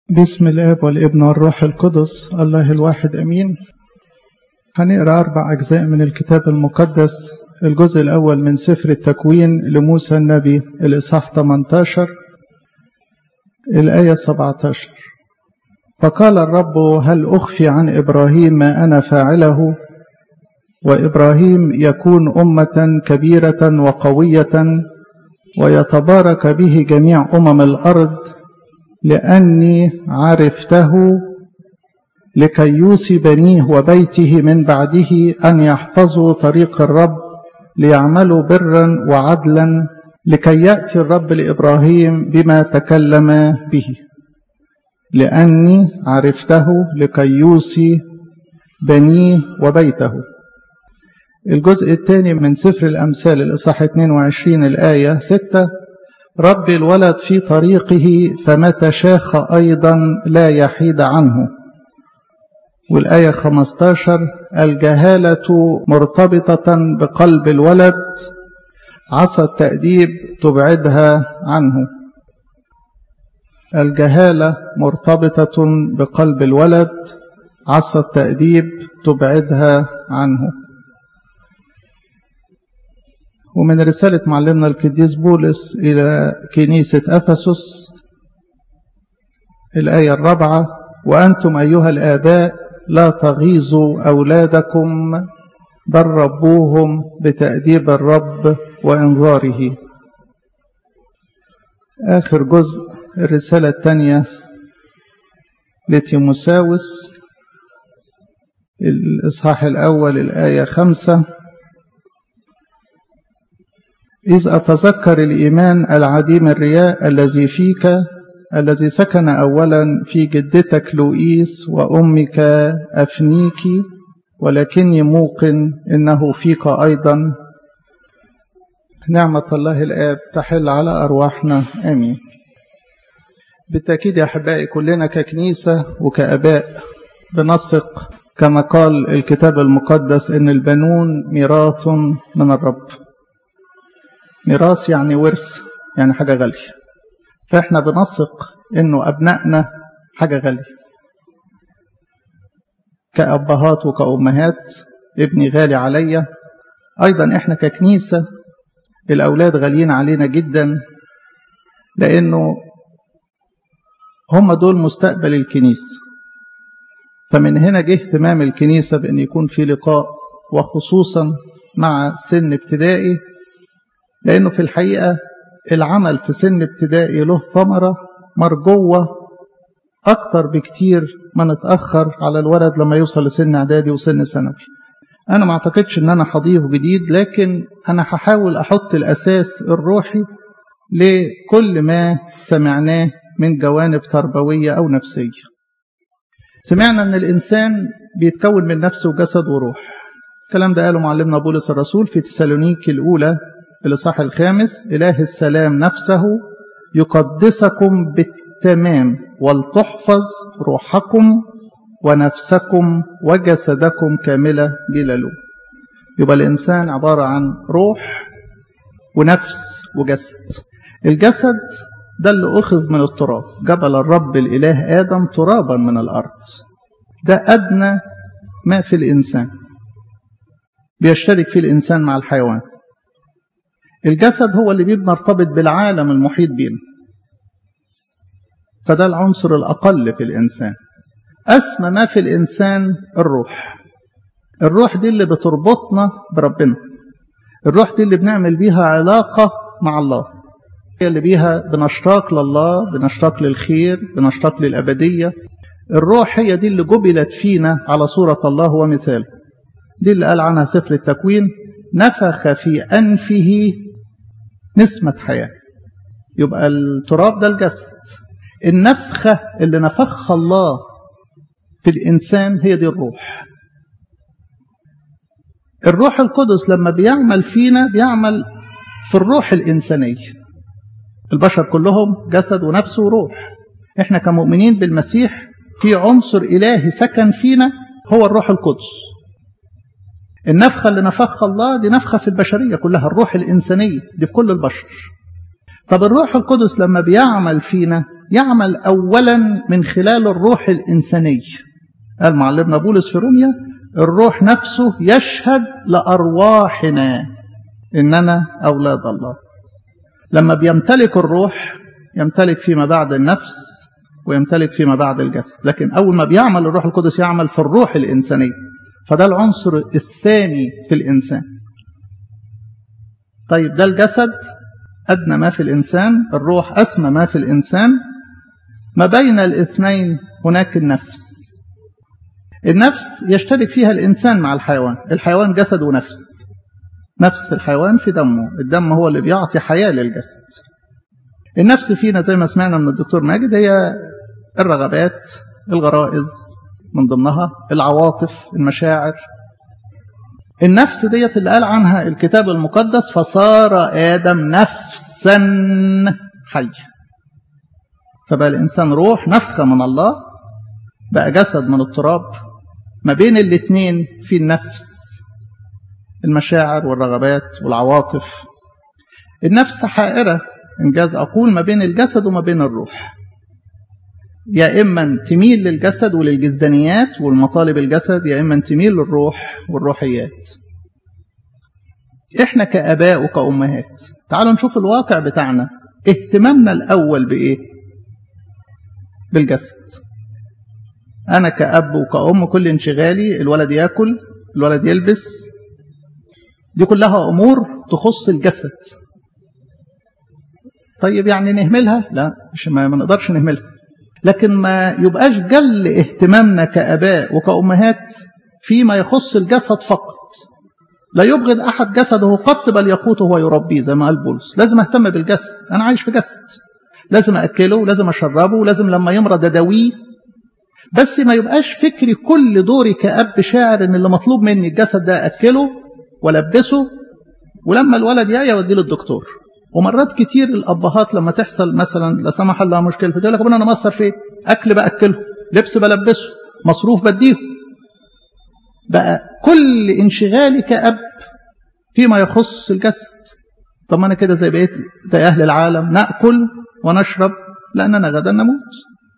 بسم الآب والابن والروح القدس الله الواحد أمين. هنقرأ 4 أجزاء من الكتاب المقدس. الجزء الأول من سفر التكوين لموسى النبي الإصحاح 18 الآية 17. فقال الرب: هل أخفي عن إبراهيم ما أنا فاعله؟ وإبراهيم يكون أمة كبيرة وقوية ويتبارك به جميع الأرض، لأني عرفته لكي يوصي بنيه وبيته من بعده أن يحفظوا طريق الرب ليعملوا برا وعدلا، لكي يأتي الرب لإبراهيم بما تكلم به. لأني عرفته لكي يوصي بنيه وبيته. الجزء الثاني من سفر الأمثال الإصحاح 22 الآية 6: رب الولد في طريقه فمتى شاخ أيضا لا يحيد عنه. والآية 15: الجهالة مرتبطة بقلب الولد، عصا التأديب تبعدها عنه. الجهالة مرتبطة بقلب الولد، عصا التأديب تبعدها عنه. ومن رسالة معلمنا القديس بولس إلى كنيسة أفسس الآية 4: وأنتم أيها الآباء لا تغيظوا أولادكم بل ربوهم بتأديب الرب وإنذاره. آخر جزء الرسالة الثانية لتيموثاوس الإصحاح الأول الآية 5: إذ أتذكر الإيمان العديم الرياء الذي فيك، الذي سكن أولا في جدتك لوئيس وأمك أفنيك، ولكني موقن إنه فيك أيضا. نعمة الله الآب تحل على أرواحنا آمين. بالتأكيد يا أحبائي كلنا ككنيسة وكأباء بنثق كما قال الكتاب المقدس إن البنون ميراث من الرب. ميراث يعني ورث، يعني حاجة غالية. فإحنا بنثق إنه أبنائنا حاجة غالية كأبهات وكأمهات. ابني غالي عليا، أيضا إحنا ككنيسة الأولاد غاليين علينا جدا، لأنه هم دول مستقبل الكنيسة. فمن هنا جه اهتمام الكنيسة بأن يكون في لقاء، وخصوصا مع سن ابتدائي، لأنه في الحقيقة العمل في سن ابتدائي له ثمرة مرجوة أكتر بكتير ما نتأخر على الولد لما يوصل لسن إعدادي وسن ثانوي. أنا ما أعتقدش أن أنا هضيف جديد، لكن أنا هحاول أحط الأساس الروحي لكل ما سمعناه من جوانب تربوية أو نفسية. سمعنا أن الإنسان بيتكون من نفس وجسد وروح. الكلام ده قاله معلمنا بولس الرسول في تسالونيكي الأولى الإصحاح 5: إله السلام نفسه يقدسكم بالتمام، ولتحفظ روحكم ونفسكم وجسدكم كاملة بلا لوم. يبقى الإنسان عبارة عن روح ونفس وجسد. الجسد ده اللي أخذ من التراب، جبل الرب الإله آدم ترابا من الأرض. ده أدنى ما في الإنسان، بيشترك فيه الإنسان مع الحيوان. الجسد هو اللي بنرتبط بالعالم المحيط بينا، فده العنصر الأقل في الإنسان. أسمى ما في الإنسان الروح. الروح دي اللي بتربطنا بربنا، الروح دي اللي بنعمل بيها علاقة مع الله، هي اللي بيها بنشتاق لله، بنشتاق للخير، بنشتاق للأبدية. الروح هي دي اللي جبلت فينا على صورة الله ومثاله. دي اللي قال عنها سفر التكوين: نفخ في أنفه نسمة حياة. يبقى التراب ده الجسد. النفخة اللي نفخها الله في الإنسان هي دي الروح. الروح القدس لما بيعمل فينا بيعمل في الروح الإنسانية. البشر كلهم جسد ونفس وروح. احنا كمؤمنين بالمسيح في عنصر إلهي سكن فينا هو الروح القدس. النفخة اللي نفخها الله دي نفخة في البشرية كلها، الروح الإنسانية دي في كل البشر. طب الروح القدس لما بيعمل فينا يعمل أولا من خلال الروح الإنساني. قال معلمنا بولس في روميا الروح نفسه يشهد لأرواحنا إننا أولاد الله. لما بيمتلك الروح يمتلك فيما بعد النفس ويمتلك فيما بعد الجسد، لكن أول ما بيعمل الروح القدس يعمل في الروح الإنسانية، فده العنصر الثاني في الإنسان. طيب ده الجسد أدنى ما في الإنسان، الروح أسمى ما في الإنسان. ما بين الاثنين هناك النفس. النفس يشترك فيها الإنسان مع الحيوان. الحيوان جسد ونفس. نفس الحيوان في دمه، الدم هو اللي بيعطي حياة للجسد. النفس فينا زي ما سمعنا من الدكتور ماجد هي الرغبات، الغرائز من ضمنها، العواطف، المشاعر. النفس ديت اللي قال عنها الكتاب المقدس فصار آدم نفسا حية. فبقى الإنسان روح نفخة من الله، بقى جسد من التراب. ما بين الاثنين في النفس، المشاعر والرغبات والعواطف. النفس حائرة إنجاز أقول ما بين الجسد وما بين الروح، يا إما تميل للجسد وللجسدانيات والمطالب الجسد، يا إما تميل للروح والروحيات. إحنا كآباء وكأمهات تعالوا نشوف الواقع بتاعنا. اهتمامنا الأول بإيه؟ بالجسد. أنا كأب وكأم كل انشغالي الولد يأكل، الولد يلبس، دي كلها أمور تخص الجسد. طيب يعني نهملها؟ لا، مش ما نقدرش نهملها، لكن ما يبقاش جل اهتمامنا كآباء وكأمهات فيما يخص الجسد فقط. لا يبغض أحد جسده قط بل يقوته ويربيه زي ما قال بولس. لازم أهتم بالجسد، أنا عايش في جسد، لازم أكله، لازم أشربه، لازم لما يمرض أداويه. بس ما يبقاش فكري كل دوري كأب شاعر إن اللي مطلوب مني الجسد ده أكله ولبسه، ولما الولد يعيا وديه للدكتور. ومرات كتير الأبهات لما تحصل مثلا لا سمح الله مشكلة فتقول لك أنا مقصر في أكل بأكله، لبس بلبسه، مصروف بديه. بقى كل انشغالي كأب فيما يخص الجسد. طب ما أنا كده زي بقيت زي أهل العالم، نأكل ونشرب لأننا غدا نموت.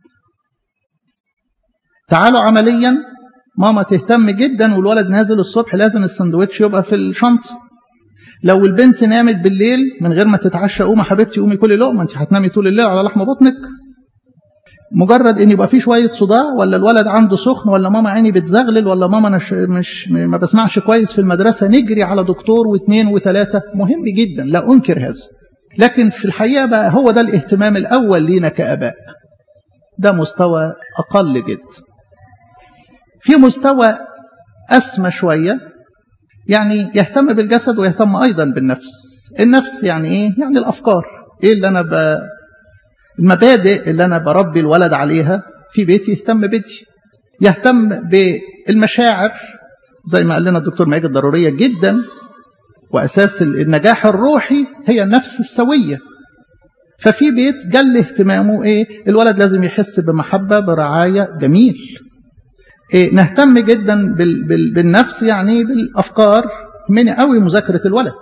تعالوا عمليا، ماما تهتم جدا والولد نازل الصبح لازم السندوتش يبقى في الشنطة. لو البنت نامت بالليل من غير ما تتعشى، قومي حبيبتي قومي كلي لقمة، انت هتنامي طول الليل على لحم بطنك. مجرد ان يبقى في شويه صداع، ولا الولد عنده سخن، ولا ماما عيني بتزغلل، ولا ماما مش ما بسمعش كويس في المدرسه، نجري على دكتور واثنين وثلاثه. مهم جدا، لا انكر هذا، لكن في الحقيقه بقى هو ده الاهتمام الاول لينا كاباء. ده مستوى اقل جدا. في مستوى اسمى شويه، يعني يهتم بالجسد ويهتم ايضا بالنفس. النفس يعني ايه؟ يعني الافكار، ايه اللي انا المبادئ اللي أنا بربي الولد عليها في بيتي. يهتم بيتي، يهتم بالمشاعر زي ما قال لنا الدكتور ماجد، ضرورية جدا، وأساس النجاح الروحي هي النفس السوية. ففي بيت جل اهتمامه إيه؟ الولد لازم يحس بمحبة، برعاية، جميل. إيه؟ نهتم جدا بالنفس، يعني بالأفكار، من قوي مذاكرة الولد.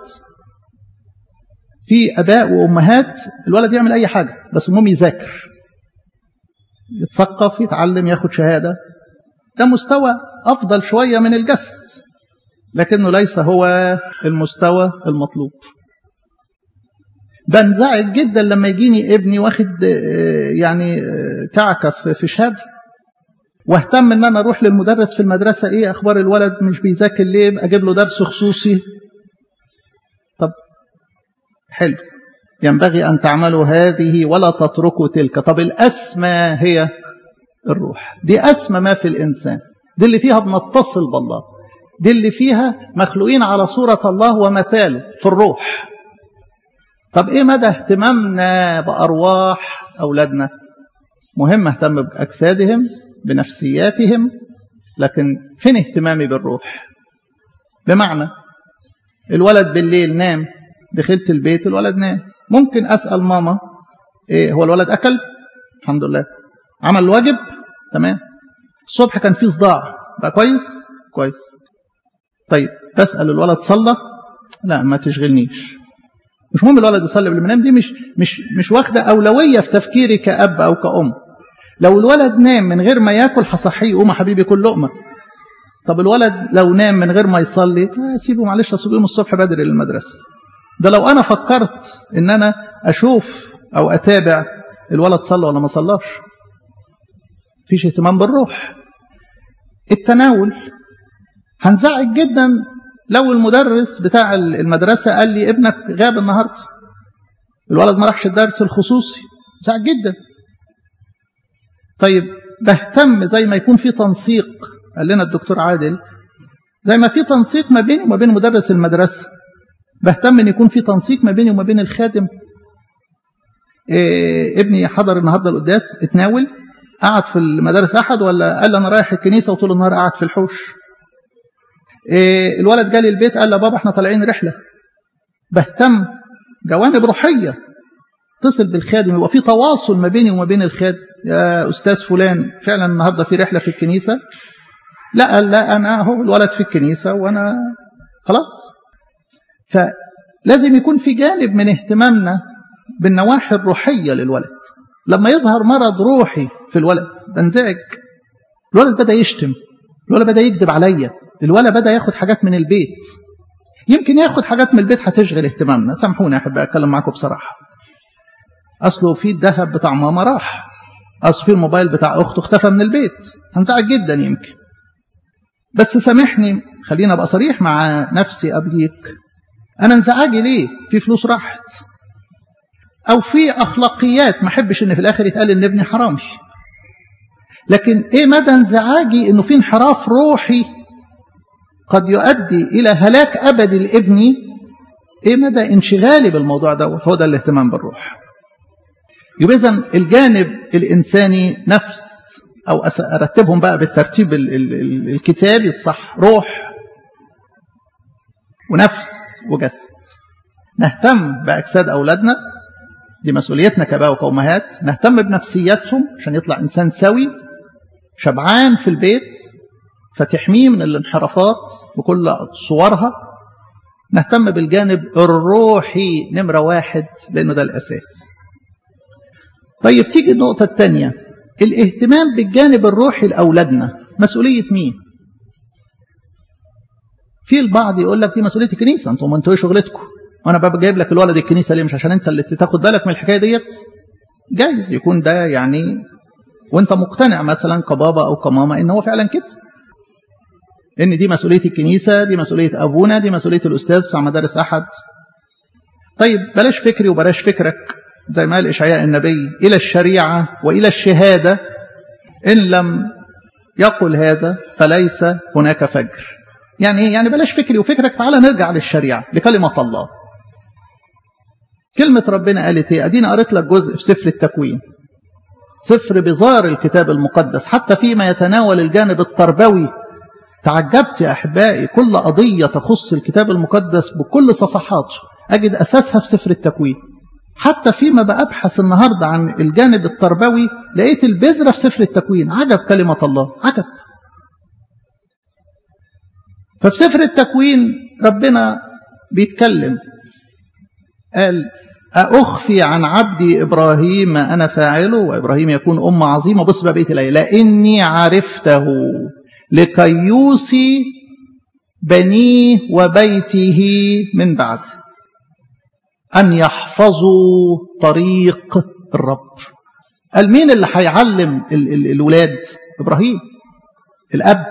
في أباء وأمهات الولد يعمل أي حاجة بس المهم يذاكر، يتثقف، يتعلم، ياخد شهادة. ده مستوى أفضل شوية من الجسد، لكنه ليس هو المستوى المطلوب. بنزعج جدا لما يجيني ابني واخد يعني كعكة في شهادة، واهتم ان انا اروح للمدرس في المدرسة، ايه اخبار الولد، مش بيذاكر ليه، اجيب له درس خصوصي. طب حلو، ينبغي أن تعملوا هذه ولا تتركوا تلك. طب الأسمى هي الروح، دي أسمى ما في الإنسان، دي اللي فيها بنتصل بالله، دي اللي فيها مخلوقين على صورة الله ومثاله في الروح. طب إيه مدى اهتمامنا بأرواح أولادنا؟ مهم اهتم بأجسادهم، بنفسياتهم، لكن فين اهتمامي بالروح؟ بمعنى الولد بالليل نام، دخلت البيت الولد نام، ممكن أسأل ماما إيه هو الولد أكل؟ الحمد لله. عمل الواجب؟ تمام. الصبح كان فيه صداع، بقى كويس؟ كويس. طيب بسأل الولد صلى؟ لا، ما تشغلنيش. مش مهم الولد يصلي قبل ما ينام، دي مش واخده اولويه في تفكيري كاب او كأم. لو الولد نام من غير ما ياكل هصحيه، قوم يا حبيبي كل لقمه. طب الولد لو نام من غير ما يصلي، سيبه معلش اصل يوم الصبح بدري للمدرسه. ده لو انا فكرت ان انا اشوف او اتابع الولد صلى ولا ما صلاش. مفيش اهتمام بالروح. التناول، هنزعج جدا لو المدرس بتاع المدرسه قال لي ابنك غاب النهارده، الولد ما راحش الدرس الخصوصي، زعج جدا. طيب بهتم زي ما يكون في تنسيق، قال لنا الدكتور عادل، زي ما في تنسيق ما بيني وما بين مدرس المدرسة، بهتم ان يكون في تنسيق ما بيني وما بين الخادم. ابني حضر النهارده القداس، اتناول، قعد في المدارس احد ولا قال انا رايح الكنيسة وطول النهار قعد في الحوش؟ الولد جالي البيت قال له بابا احنا طالعين رحلة. بهتم جوانب روحية، اتصل بالخادم، يبقى في تواصل ما بيني وما بين الخادم. يا أستاذ فلان فعلا النهاردة في رحلة في الكنيسة؟ لا أنا هو الولد في الكنيسة وأنا خلاص. فلازم يكون في جانب من اهتمامنا بالنواحي الروحية للولد. لما يظهر مرض روحي في الولد بنزعج. الولد بدأ يشتم، الولد بدأ يكذب عليا، الولد بدأ ياخد حاجات من البيت. يمكن ياخد حاجات من البيت هتشغل اهتمامنا، سامحوني أحب أتكلم معكم بصراحة. أصله في الذهب بتاع ماما راح، أصل في الموبايل بتاع أخته اختفى من البيت، هنزعج جدا يمكن. بس سامحني، خلينا أبقى صريح مع نفسي قبليك، أنا انزعاجي ليه؟ في فلوس راحت، أو في أخلاقيات ما أحبش إن في الآخر يتقال إن ابني حرامي. لكن إيه مدى انزعاجي إنه في انحراف روحي قد يؤدي إلى هلاك أبدي لابني؟ إيه مدى انشغالي بالموضوع دوت؟ هو ده الاهتمام بالروح. يبقى إذن الجانب الإنساني نفس، أو أرتبهم بقى بالترتيب الكتابي الصح، روح ونفس وجسد. نهتم بأجساد أولادنا، دي مسؤوليتنا كأباء وكأمهات. نهتم بنفسياتهم عشان يطلع إنسان سوي شبعان في البيت، فتحميه من الانحرافات بكل صورها. نهتم بالجانب الروحي نمرة 1 لأنه ده الأساس. طيب تيجي النقطة الثانية، الاهتمام بالجانب الروحي لأولادنا مسؤولية مين؟ في البعض يقول لك دي مسؤولية الكنيسة، انتوا ايه شغلتكم؟ وانا بقى جايب لك الولد الكنيسة ليه؟ مش عشان انت اللي تاخد بالك من الحكاية ديت؟ جايز يكون ده يعني وانت مقتنع مثلا كبابا او كماما ان هو فعلا كده، ان دي مسؤولية الكنيسة، دي مسؤولية ابونا، دي مسؤولية الاستاذ بتاع مدارس احد. طيب بلاش فكري وبلاش فكرك، زي ما قال إشعياء النبي، إلى الشريعة وإلى الشهادة إن لم يقل هذا فليس هناك فجر. يعني إيه؟ يعني بلاش فكري وفكرك، تعالى نرجع للشريعة، لكلمة الله. كلمة ربنا قالت إيه؟ أدينا قريت لك جزء في سفر التكوين، سفر بزار الكتاب المقدس، حتى فيما يتناول الجانب التربوي. تعجبت يا أحبائي، كل قضية تخص الكتاب المقدس بكل صفحاته أجد أساسها في سفر التكوين. حتى فيما بأبحث النهاردة عن الجانب التربوي لقيت البذرة في سفر التكوين. عجب كلمة الله، عجب. ففي سفر التكوين ربنا بيتكلم، قال أخفي عن عبدي إبراهيم ما أنا فاعله وإبراهيم يكون أمة عظيمة. بص بقى بيت الآية، لإني عرفته لكي يوصي بنيه وبيته من بعد أن يحفظوا طريق الرب. قال مين اللي هيعلم الولاد؟ إبراهيم الأب.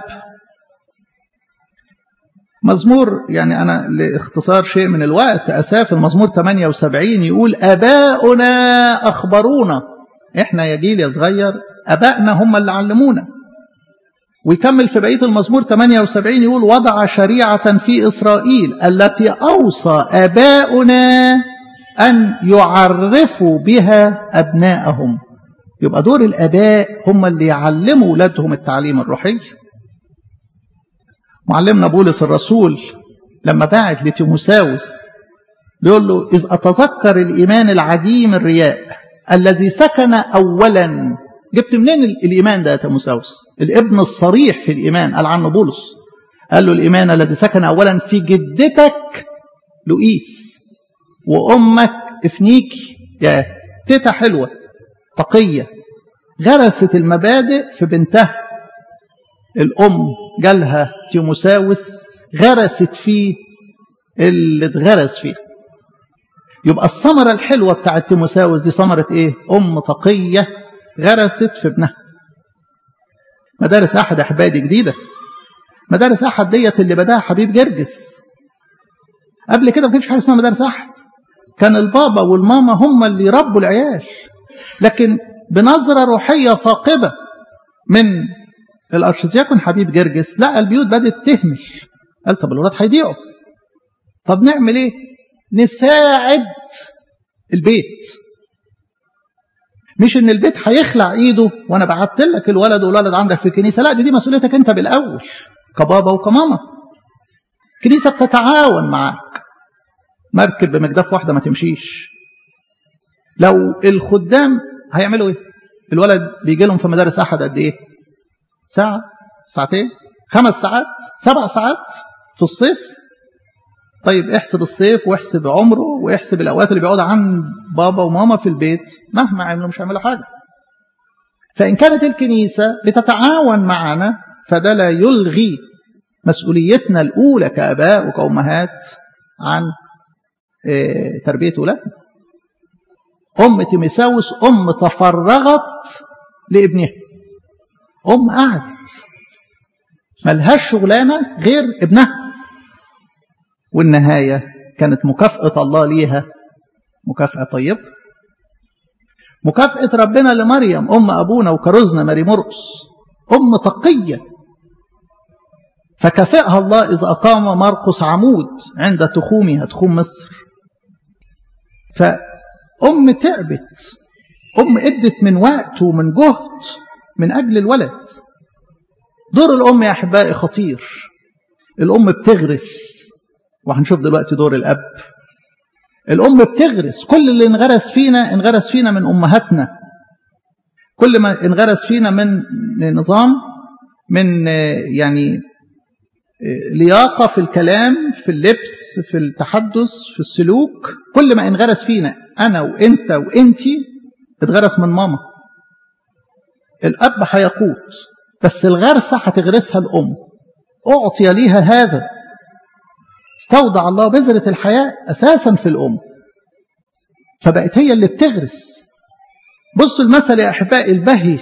مزمور، يعني أنا لاختصار شيء من الوقت أساف، المزمور 78 يقول أباؤنا أخبرونا. إحنا يا جيل يا صغير أبائنا هم اللي علمونا. ويكمل في بقية المزمور 78 يقول وضع شريعة في إسرائيل التي أوصى آباؤنا أن يعرفوا بها أبناءهم. يبقى دور الآباء هم اللي يعلموا أولادهم التعليم الروحي. معلمنا بولس الرسول لما باعت لتيموساوس بيقول له إذ أتذكر الإيمان العديم الرياء الذي سكن أولا. جبت منين الإيمان ده يا تيموساوس؟ الابن الصريح في الإيمان قال عنه بولس، قال له الإيمان الذي سكن أولا في جدتك لؤيس وأمك افنيكي يا تيتا حلوة تقية غرست المبادئ في بنتها. الأم جالها تيموساوس غرست فيه اللي اتغرس فيه. يبقى الثمرة الحلوة بتاعت تيموساوس دي ثمرة ايه؟ أم تقية غرست في ابنها. مدارس أحد أحبائي دي جديدة. مدارس أحد ديت اللي بداها حبيب جرجس. قبل كده ما كانش حاجة اسمها مدارس أحد، كان البابا والماما هم اللي يربوا العيال، لكن بنظرة روحية ثاقبة من الأرشدياكون حبيب جرجس لا البيوت بدأت تهمل. قال طب الولاد هيضيعوا، طب نعمل ايه؟ نساعد البيت، مش ان البيت هيخلع ايده وانا بعت لك الولد والولد عندك في الكنيسه. لا دي مسؤوليتك انت بالاول كبابا وكماما. الكنيسه بتتعاون معاك. مركب بمجدف واحده ما تمشيش. لو الخدام هيعملوا ايه؟ الولد بيجي لهم في مدارس احد قد ايه؟ ساعه، ساعتين، 5 ساعات، 7 ساعات في الصيف. طيب احسب الصيف واحسب عمره واحسب الأوقات اللي بيقعد عن بابا وماما في البيت، مهما عملوا مش هيعملوا حاجة. فإن كانت الكنيسة بتتعاون معنا فده لا يلغي مسؤوليتنا الأولى كأباء وكأمهات عن تربية أولادنا. أم تيموساوس أم تفرغت لابنها. أم قعدت ملهاش شغلانة غير ابنها، والنهاية كانت مكافأة الله ليها مكافأة طيبة. مكافأة ربنا لمريم أم أبونا وكرزنا ماري مرقس أم تقية، فكافئها الله إذ أقام مرقس عمود عند تخومها، تخوم مصر. فأم تعبت، أم ادت من وقت ومن جهد من أجل الولد. دور الأم يا أحبائي خطير. الأم بتغرس، وهنشوف دلوقتي دور الأب. الأم بتغرس، كل اللي انغرس فينا من أمهاتنا، كل ما انغرس فينا من نظام، من يعني لياقة في الكلام، في اللبس، في التحدث، في السلوك، كل ما انغرس فينا أنا وإنت وإنتي اتغرس من ماما. الأب هيقود، بس الغرسة هتغرسها الأم. أعطي ليها هذا، استودع الله بذرة الحياة أساسا في الأم، فبقت هي اللي بتغرس. بصوا المثل يا أحبائي البهي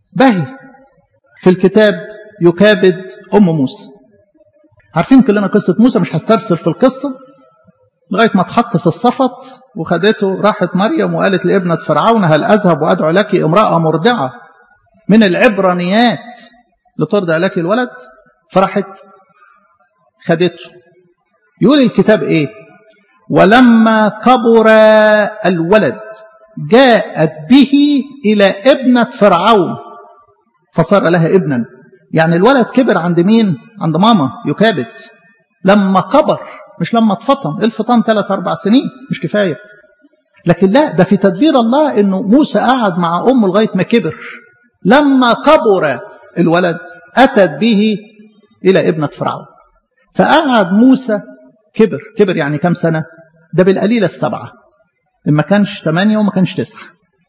في الكتاب يكابد أم موسى. عارفين كلنا قصة موسى، مش هسترسل في القصة لغاية ما اتحط في الصفط وخدته. راحت مريم وقالت لابنة فرعون هل أذهب وأدعو لك امرأة مرضعة من العبرانيات لترضع لك الولد؟ فراحت خدته. يقول الكتاب ايه؟ ولما كبر الولد جاءت به إلى ابنة فرعون فصار لها ابنا. يعني الولد كبر عند مين؟ عند ماما يكابد. لما كبر، مش لما اتفطم. الفطام 3-4 سنين مش كفاية، لكن لا، ده في تدبير الله انه موسى قعد مع امه لغاية ما كبر. لما كبر الولد أتت به إلى ابنة فرعون. فقعد موسى كبر يعني كم سنة؟ ده بالقليلة 7، إما كانش 8 وما كانش 9.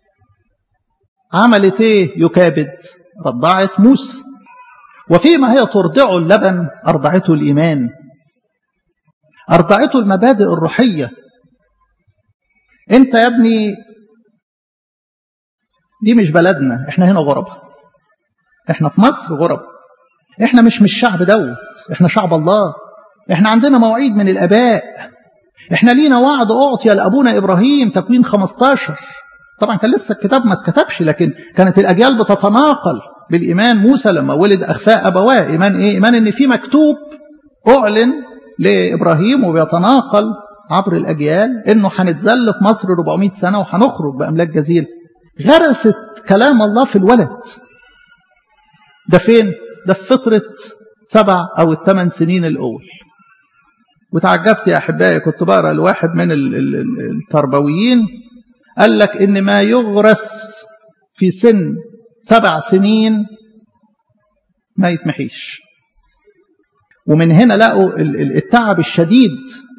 عملت ايه يكابد؟ رضعت موسى، وفيما هي ترضع اللبن أرضعته الإيمان، أرضعته المبادئ الروحية. انت يا ابني دي مش بلدنا، احنا هنا غرب، احنا في مصر غرب، احنا مش الشعب دوت، احنا شعب الله. احنا عندنا مواعيد من الاباء، احنا لينا وعد اعطي لابونا ابراهيم، تكوين 15. طبعا كان لسه الكتاب ما اتكتبش، لكن كانت الاجيال بتتناقل بالايمان. موسى لما ولد اخفاء ابواه. ايمان ايه؟ ايمان ان في مكتوب اعلن لابراهيم وبيتناقل عبر الاجيال انه هنتذل في مصر 400 سنه وهنخرج باملاك جزيره. غرست كلام الله في الولد ده. فين؟ ده في فترة 7 أو 8 سنين الأول. وتعجبت يا أحبائي، كنت بقرأ لواحد من التربويين قال لك إن ما يغرس في سن 7 سنين ما يتمحيش. ومن هنا لقوا التعب الشديد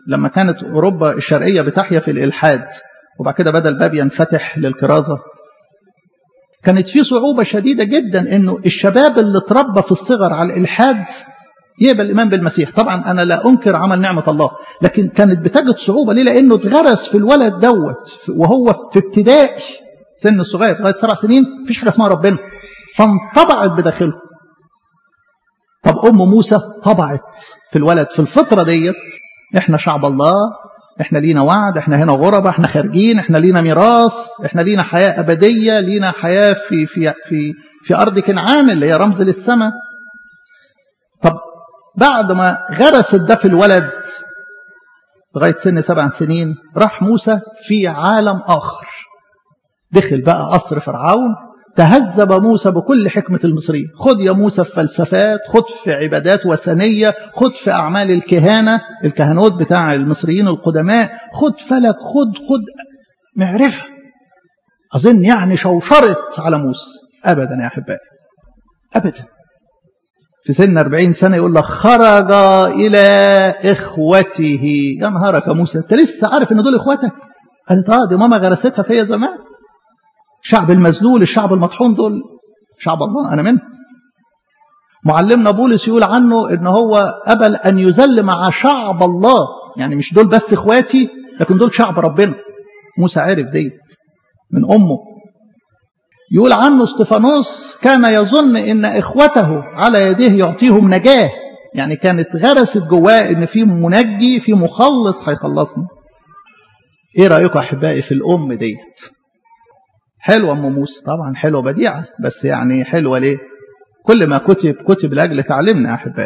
لما كانت أوروبا الشرقية بتحيا في الإلحاد وبعد كده بدأ الباب ينفتح للكرازة، كانت في صعوبة شديدة جدا إنه الشباب اللي اتربى في الصغر على الإلحاد يقبل الإيمان بالمسيح. طبعا أنا لا أنكر عمل نعمة الله، لكن كانت بتجد صعوبة. ليه؟ لأنه اتغرس في الولد دوت وهو في ابتدائي السن الصغير لغاية 7 سنين مفيش حاجة اسمها ربنا، فانطبعت بداخله. طب أم موسى طبعت في الولد في الفترة ديت إحنا شعب الله، إحنا لينا وعد، إحنا هنا غربة، إحنا خارجين، إحنا لينا ميراث، إحنا لينا حياة أبدية، لينا حياة في أرض كنعان اللي هي رمز للسماء. طب بعد ما غرست ده في الولد لغاية سن 7 سنين راح موسى في عالم آخر، دخل بقى قصر فرعون، تهذب موسى بكل حكمة المصريين. خد يا موسى في فلسفات، خد في عبادات وثنية، خد في أعمال الكهنوت بتاع المصريين القدماء، خد فلك، خد معرفة. أظن يعني شوشرت على موسى. أبدا يا أحبائي، أبدا. في سن 40 سنة يقول لك خرج إلى إخوته. يا نهارك يا موسى، أنت لسه عارف إن دول إخواتك؟ قالت دي ماما غرستها فيا زمان. الشعب المذلول، الشعب المطحون، دول شعب الله، أنا منه. معلمنا بولس يقول عنه إن هو قبل أن يذل مع شعب الله، يعني مش دول بس إخواتي لكن دول شعب ربنا. موسى عارف ديت من أمه. يقول عنه استفانوس كان يظن إن إخوته على يديه يعطيهم نجاة، يعني كانت غرست جواه إن في منجي، في مخلص هيخلصنا. إيه رأيكم أحبائي في الأم ديت؟ حلوة أم موسى طبعا، حلوة بديعة، بس يعني حلوة ليه؟ كل ما كتب لأجل تعلمنا أحبائي.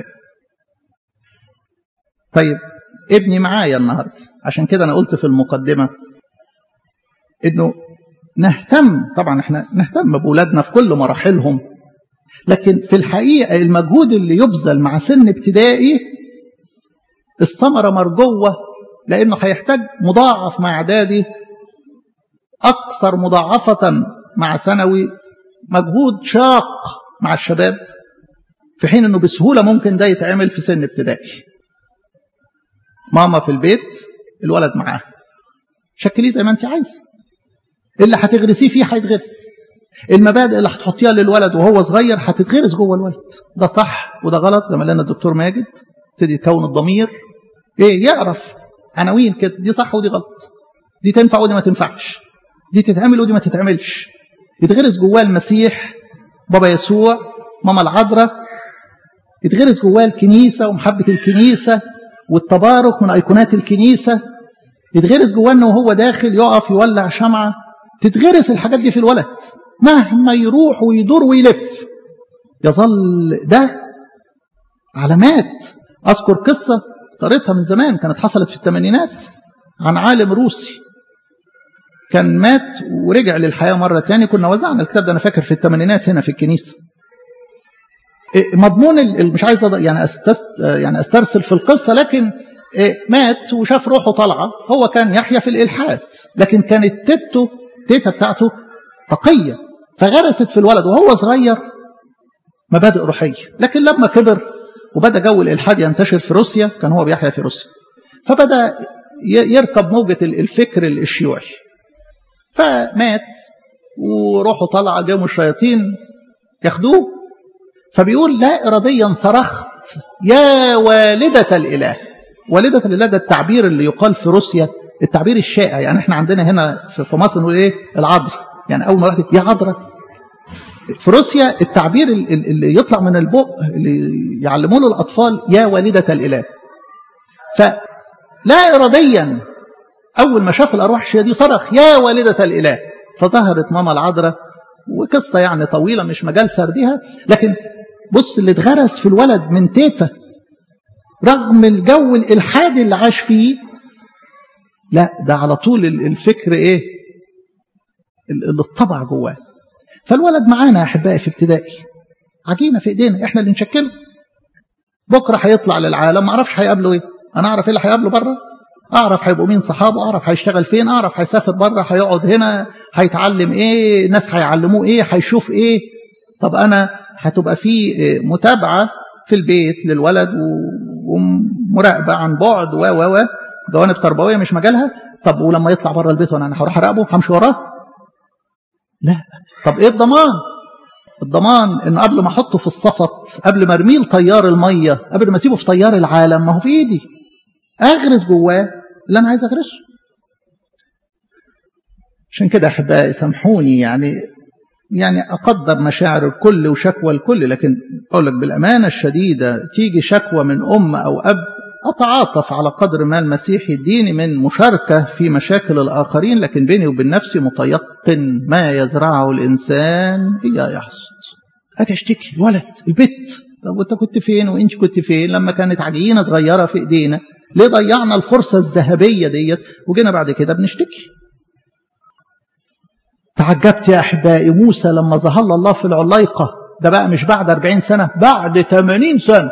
طيب ابني معايا النهاردة، عشان كده أنا قلت في المقدمة إنه نهتم، طبعا احنا نهتم بأولادنا في كل مراحلهم، لكن في الحقيقة المجهود اللي يبذل مع سن ابتدائي الثمرة مرجوة، لأنه هيحتاج مضاعف مع إعدادي، أكثر مضاعفة مع ثانوي، مجهود شاق مع الشباب، في حين أنه بسهولة ممكن ده يتعمل في سن ابتدائي. ماما في البيت، الولد معاه، شكليه زي ما انت عايزه، اللي هتغرسيه فيه هيتغرس، المبادئ اللي هتحطيها للولد وهو صغير هتتغرس جوه الولد. ده صح وده غلط، زي ما قال لنا الدكتور ماجد، ابتدي يكون الضمير، يعرف عناوين كده، دي صح ودي غلط، دي تنفع ودي ما تنفعش، دي تتعمل ودي ما تتعملش. يتغرس جواه المسيح، بابا يسوع، ماما العذراء، يتغرس جواه الكنيسة ومحبة الكنيسة والتبارك من أيقونات الكنيسة، يتغرس جواه انه وهو داخل يقف يولع شمعة. تتغرس الحاجات دي في الولد، مهما يروح ويدور ويلف يظل ده علامات. أذكر قصة قريتها من زمان، كانت حصلت في الثمانينات، عن عالم روسي كان مات ورجع للحياة مرة تاني. كنا وزعنا الكتاب ده أنا فاكر في الثمانينات هنا في الكنيسة. مضمون مش عايز يعني استرسل في القصة، لكن مات وشاف روحه طالعة. هو كان يحيى في الإلحاد، لكن كانت تيتا بتاعته تقية، فغرست في الولد وهو صغير مبادئ روحية. لكن لما كبر وبدأ جو الإلحاد ينتشر في روسيا، كان هو بيحيى في روسيا، فبدأ يركب موجة الفكر الشيوعي، فمات وروحه طالعة، جاءوا الشياطين ياخدوه. فبيقول لا إراديا صرخت يا والدة الإله. والدة الإله ده التعبير اللي يقال في روسيا، التعبير الشائع. يعني احنا عندنا هنا في مصر نقول ايه؟ العذراء، يعني أول ما واحد يا عذراء. في روسيا التعبير اللي يطلع من البق اللي يعلمونه الأطفال يا والدة الإله. فلا إراديا أول ما شاف الأرواح الشيطانية دي صرخ يا والدة الإله، فظهرت ماما العذراء. وقصة يعني طويلة مش مجال سردها، لكن بص اللي اتغرس في الولد من تيتا رغم الجو الإلحادي اللي عاش فيه، لا ده على طول الفكر ايه اللي اتطبع جواه. فالولد معانا يا احبائي في ابتدائي عجينه في ايدينا، احنا اللي نشكله. بكره هيطلع للعالم، ما اعرفش هيقابله ايه. انا اعرف ايه اللي هيقابله بره، اعرف هيبقوا مين صحابه، اعرف هيشتغل فين، اعرف هيسافر بره، هيقعد هنا، هيتعلم ايه، الناس هيعلموه ايه، هيشوف ايه. طب انا هتبقى في متابعه في البيت للولد ومراقبه عن بعد و جوانب تربويه مش مجالها. طب ولما يطلع بره البيت وانا هروح اراقبه همشي وراه؟ لا. طب ايه الضمان؟ الضمان ان قبل ما احطه في الصفط، قبل ما ارميه لتيار الميه، قبل ما اسيبه في تيار العالم، ما هو في ايدي اغرس جواه اللي انا عايز اغرسه. عشان كده احبائي سامحوني، يعني اقدر مشاعر الكل وشكوى الكل، لكن اقول لك بالامانه الشديده تيجي شكوى من ام او اب، اتعاطف على قدر ما المسيح يديني من مشاركه في مشاكل الاخرين، لكن بيني وبين نفسي متيقن ما يزرعه الانسان اياه يحصد. اجي اشتكي الولد البيت، طب وانت كنت فين وانت كنت فين لما كانت عجينه صغيره في ايدينا؟ ليه ضيعنا الفرصه الذهبيه ديت وجينا بعد كده بنشتكي؟ تعجبت يا أحبائي موسى لما ظهر الله في العليقة، ده بقى مش بعد 40 سنة، بعد 80 سنة.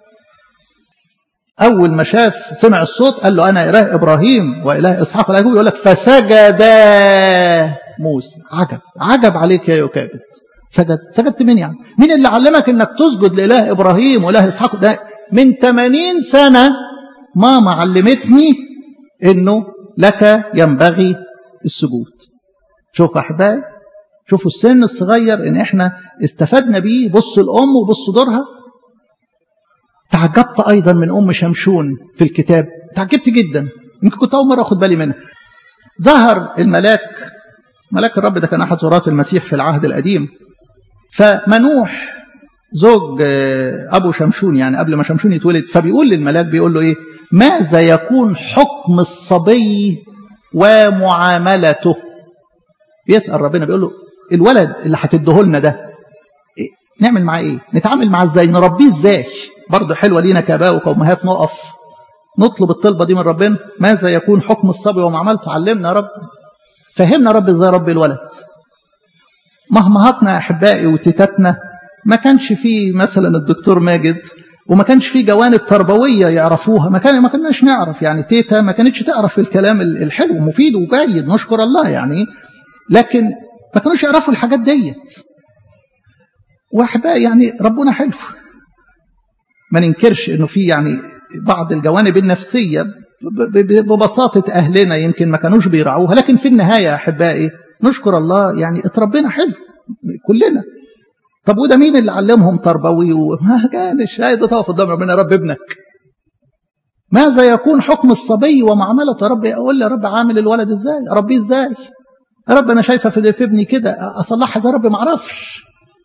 أول ما شاف سمع الصوت قال له أنا إله إبراهيم وإله إسحاق وإله يعقوب، يقول لك فسجد موسى. عجب عليك يا يوكابد، سجدت مين يعني؟ مين اللي علمك إنك تسجد لإله إبراهيم وإله إسحاق؟ ده من 80 سنة ماما علمتني إنه لك ينبغي السجود. شوف أحبائي، شوفوا السن الصغير إن إحنا استفدنا بيه. بصوا الأم وبصوا دورها. تعجبت أيضا من أم شمشون في الكتاب، تعجبت جدا، يمكن كنت أول مرة أخذ بالي منها. ظهر الملاك، ملاك الرب ده كان أحد زورات المسيح في العهد القديم. فمنوح زوج أبو شمشون، يعني قبل ما شمشون يتولد، فبيقول للملاك، بيقول له إيه؟ ماذا يكون حكم الصبي ومعاملته؟ بيسأل ربنا، بيقول له الولد اللي هتديه لنا ده نعمل معاه ايه؟ نتعامل معاه ازاي؟ نربيه ازاي؟ برضه حلوه لينا كاباء وكأمهات نقف نطلب الطلبه دي من ربنا. ماذا يكون حكم الصبي ومعاملته؟ علمنا يا رب، فهمنا يا رب ازاي ربي الولد. مهمهاتنا يا احبائي وتيتاتنا ما كانش فيه مثلا الدكتور ماجد، وما كانش فيه جوانب تربويه يعرفوها، ما كناش نعرف. يعني تيتا ما كانتش تعرف الكلام الحلو مفيد وجيد، نشكر الله يعني، لكن ما كانوش يعرفوا الحاجات ديت. واحبائي يعني ربنا حلو، ما ننكرش انه في يعني بعض الجوانب النفسيه ببساطه اهلنا يمكن ما كانوش بيراعوها، لكن في النهايه يا احبائي نشكر الله، يعني اتربينا حلو كلنا. طب وده مين اللي علمهم تربوي؟ وما كانش ده تقف قدام ربنا، يا رب ابنك ماذا يكون حكم الصبي ومعاملته؟ يا رب اقول يا رب عامل الولد ازاي؟ اربيه ازاي؟ يا رب انا شايفه في ابني كده اصلحها ازاي؟ يا رب ما اعرفش.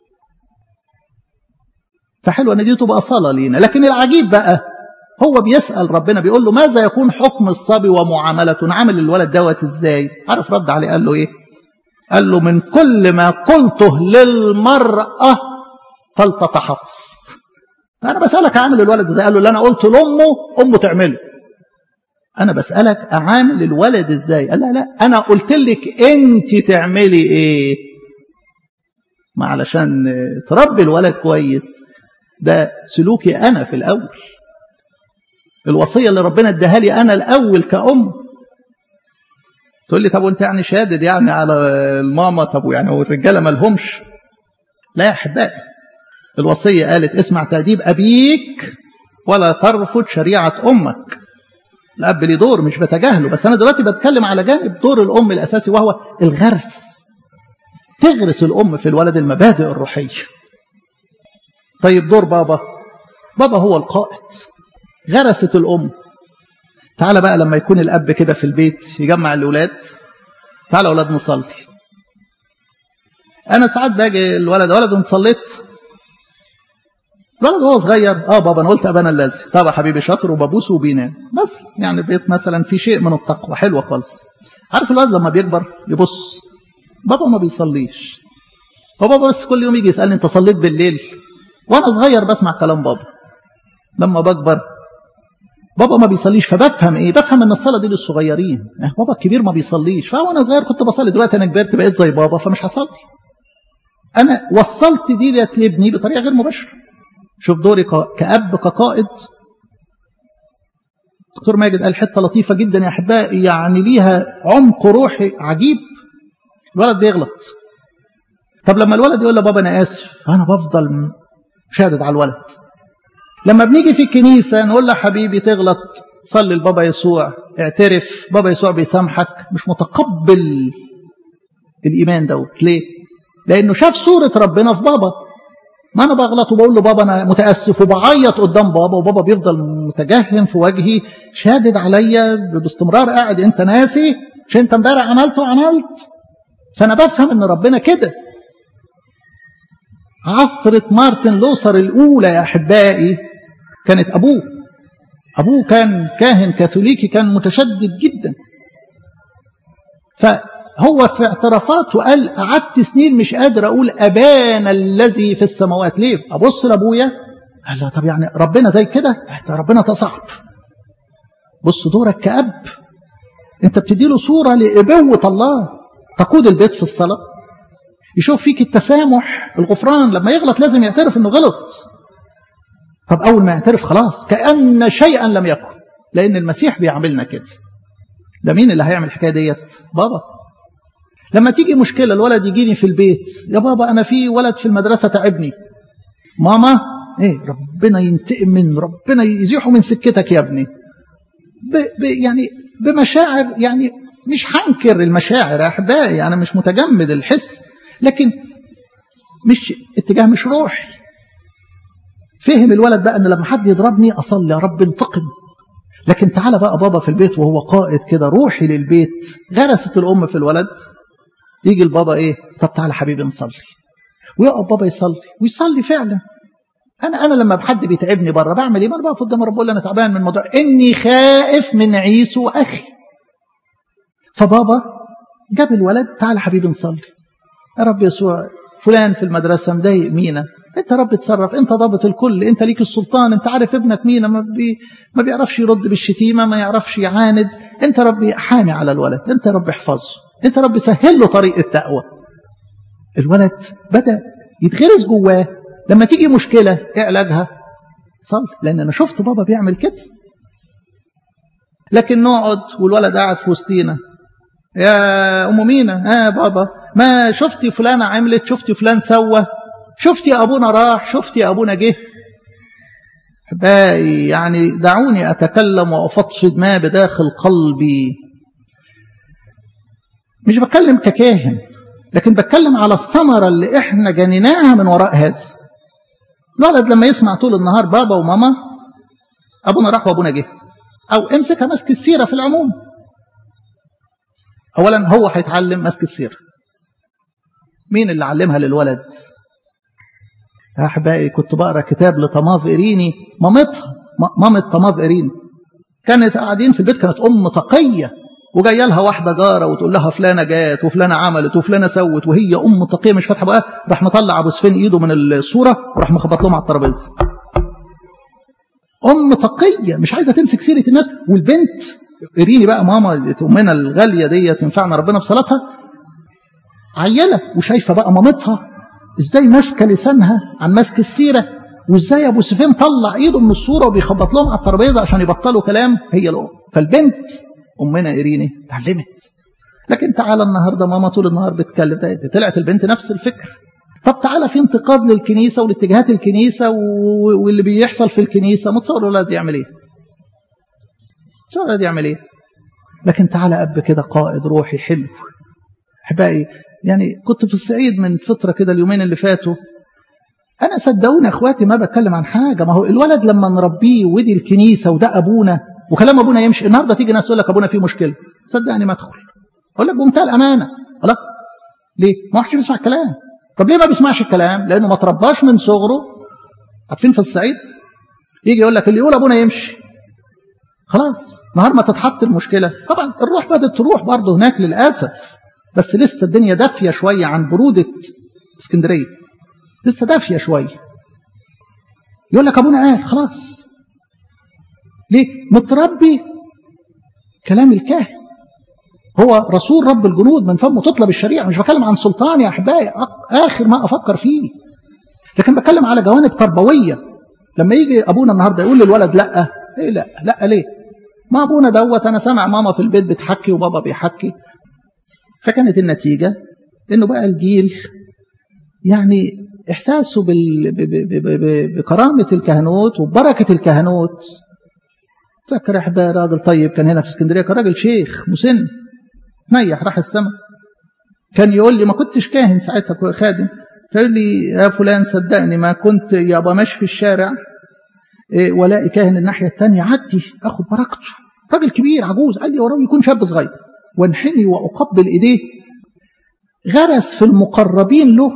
فحلوه ان دي تبقى صلاه لينا. لكن العجيب بقى هو بيسال ربنا، بيقول له ماذا يكون حكم الصبي ومعاملته؟ نعامل الولد دوت ازاي؟ عارف رد عليه قال له ايه؟ قال له من كل ما قلته للمراه فلتتحفظ. انا بسالك اعامل الولد ازاي؟ قال له اللي انا قلته لامه امه تعمله. انا بسالك اعامل الولد ازاي؟ قال لا انا قلت لك انت تعملي ايه. ما علشان تربي الولد كويس ده سلوكي انا في الاول، الوصيه اللي ربنا اداها لي انا الاول كأم. تقول لي طب وانت يعني شادد يعني على الماما؟ طب يعني والرجاله ما لهمش؟ لا يا احبائي، الوصيه قالت اسمع تأديب ابيك ولا ترفض شريعه امك. الاب ليه دور مش بتجاهله، بس انا دلوقتي بتكلم على جانب دور الام الاساسي وهو الغرس. تغرس الام في الولد المبادئ الروحيه. طيب دور بابا هو القائد. غرست الام. تعال بقى لما يكون الاب كده في البيت يجمع الاولاد، تعال اولاد نصلي. انا ساعات باجي الولد انت صليت؟ الولد هو صغير بابا انا قلت ابانا الذي. طب يا حبيبي شاطر، وببوسه وبينام مثلا. يعني بيت مثلا في شيء من التقوى حلوه خالص. عارف الولد لما بيكبر يبص بابا ما بيصليش، هو بابا بس كل يوم يجي يسالني انت صليت بالليل؟ وانا صغير بسمع كلام بابا. لما بكبر بابا ما بيصليش، فبفهم ايه؟ بفهم ان الصلاه دي للصغيرين. بابا الكبير ما بيصليش، فانا صغير كنت بصلي، دلوقتي انا كبرت بقيت زي بابا فمش هصلي. انا وصلت دي لابني بطريقه غير مباشره. شوف دوري كأب كقائد. دكتور ماجد قال حته لطيفه جدا يا احبائي، يعني ليها عمق روحي عجيب. الولد بيغلط، طب لما الولد يقول لبابا انا اسف، انا بفضل شادد على الولد. لما بنيجي في الكنيسه نقول له حبيبي تغلط صلي لبابا يسوع، اعترف، بابا يسوع بيسامحك. مش متقبل الإيمان دوت. ليه؟ لأنه شاف صورة ربنا في بابا. ما أنا بغلط وبقول له بابا أنا متأسف وبعيط قدام بابا، وبابا بيفضل متجهم في وجهي شادد عليا باستمرار، قاعد أنت ناسي عشان أنت امبارح عملت وعملت. فأنا بفهم إن ربنا كده. عثرة مارتن لوثر الأولى يا أحبائي كانت أبوه كان كاهن كاثوليكي، كان متشدد جدا. فهو في اعترافاته قال قعدت سنين مش قادر أقول أبانا الذي في السماوات. ليه؟ أبص لأبويا قال لا طب يعني ربنا زي كده؟ ربنا تصعب. بص دورك كأب، أنت بتديله صورة لإبوة الله، تقود البيت في الصلاة، يشوف فيك التسامح، الغفران. لما يغلط لازم يعترف انه غلط. طب اول ما يعترف خلاص كأن شيئا لم يكن، لان المسيح بيعملنا كده. ده مين اللي هيعمل الحكايه ديت؟ بابا. لما تيجي مشكله الولد يجيني في البيت، يا بابا انا في ولد في المدرسه تعبني. ماما ايه؟ ربنا ينتقم منه، ربنا يزيحه من سكتك يا ابني. يعني بمشاعر، يعني مش هنكر المشاعر يا احبائي، انا مش متجمد الحس، لكن مش اتجاه مش روحي. فهم الولد بقى ان لما حد يضربني اصلي يا رب انتقم. لكن تعالى بقى بابا في البيت وهو قائد كده روحي للبيت، غرست الام في الولد. يجي البابا ايه؟ طب تعالى حبيبي نصلي، ويقف بابا يصلي ويصلي فعلا. انا لما حد بيتعبني بره بعمل ايه؟ انا بقف قدام رب اقول انا تعبان من الموضوع، اني خائف من عيسو اخي. فبابا جاب الولد، تعالى حبيبي نصلي، يا رب يسوع فلان في المدرسة مضايق مينا، انت رب تصرف، انت ضابط الكل، انت ليك السلطان، انت عارف ابنك مينا ما بيعرفش يرد بالشتيمة، ما يعرفش يعاند، انت رب حامي على الولد، انت رب احفظه، انت رب سهل له طريق التقوى. الولد بدأ يتغرس جواه لما تيجي مشكلة ايه علاجها؟ صلي، لان انا شفت بابا بيعمل كده. لكن نقعد والولد قاعد في وسطينا، يا أم مينا بابا ما شفتي فلانة عملت، شفتي فلان سوى، شفتي أبونا راح، شفتي أبونا جه. باقي يعني دعوني أتكلم وأفضفض ما بداخل قلبي. مش بتكلم ككاهن، لكن بتكلم على الثمرة اللي احنا جنيناها من وراء هذا. الولد لما يسمع طول النهار بابا وماما، أبونا راح وأبونا جه، أو امسكها مسك السيرة في العموم. أولا هو هيتعلم مسك السيرة. مين اللي علمها للولد؟ يا أحبائي كنت بقرأ كتاب لطماف إيريني، مامة طماف إيريني كانت قاعدين في البيت، كانت أم تقية، وجايه لها واحدة جارة وتقول لها فلانة جات وفلانة عملت وفلانة سوت، وهي أم تقية مش فاتحة بقى. راح مطلع أبو سفين إيده من الصورة وراح مخبط لهم على الترابيزة. أم تقية مش عايزة تمسك سيرة الناس. والبنت إيريني بقى ماما أمنا الغالية دي تنفعنا ربنا بصلاتها، عيلة وشايفة بقى مامتها إزاي ماسكة لسانها عن ماسك السيرة، وإزاي أبو سفين طلع إيده من الصورة وبيخبط لهم على الترابيزة عشان يبطلوا كلام. هي الأم. فالبنت أمنا إيريني اتعلمت. لكن تعالى النهاردة ماما طول النهار بتكلم، طلعت البنت نفس الفكر. طب تعالى في انتقاد للكنيسة والاتجاهات الكنيسة واللي بيحصل في الكنيسة، متصور الولاد يعمل إيه؟ متصور الولاد يعمل إيه؟ لكن تعالى أب كده قائد روحي حلو. أحبائي يعني كنت في الصعيد من فترة كده اليومين اللي فاتوا، أنا صدقوني أخواتي ما بتكلم عن حاجة. ما هو الولد لما نربيه ودي الكنيسة وده أبونا وكلام أبونا يمشي، النهاردة تيجي ناس تقول لك أبونا فيه مشكلة، صدقني ما أدخل. أقول لك بمنتهى الأمانة، لا ليه؟ ما حدش بيسمع الكلام. طب ليه ما بيسمعش الكلام؟ لأنه ما ترباش من صغره. عارفين في الصعيد يجي يقول لك اللي يقول أبونا يمشي، خلاص نهار ما تتحط المشكلة. طبعا الروح بدأت تروح برضه هناك للأسف، بس لسه الدنيا دافية شوية عن برودة اسكندرية، لسه دافية شوية. يقول لك أبونا قال خلاص. ليه؟ متربي كلام الكاهن، هو رسول رب الجنود من فمه تطلب الشريعة. مش بكلم عن سلطان يا أحبائي آخر ما أفكر فيه، لكن بكلم على جوانب تربوية. لما يجي أبونا النهاردة يقول للولد لا، إيه لا ليه؟ ما أبونا دوت أنا سامع ماما في البيت بتحكي وبابا بيحكي. فكانت النتيجة إنه بقى الجيل يعني إحساسه بكرامة الكهنوت وبركة الكهنوت تذكر يا احبائي راجل طيب كان هنا في اسكندريه، كان راجل شيخ مسن نيح راح السماء. كان يقول لي ما كنتش كاهن ساعتها خادم، فيقول لي يا فلان صدقني ما كنت يابا ماشي في الشارع ولاقي كاهن الناحيه الثانيه عدي اخد بركته، راجل كبير عجوز، قال لي وراه يكون شاب صغير، وانحني واقبل ايديه. غرس في المقربين له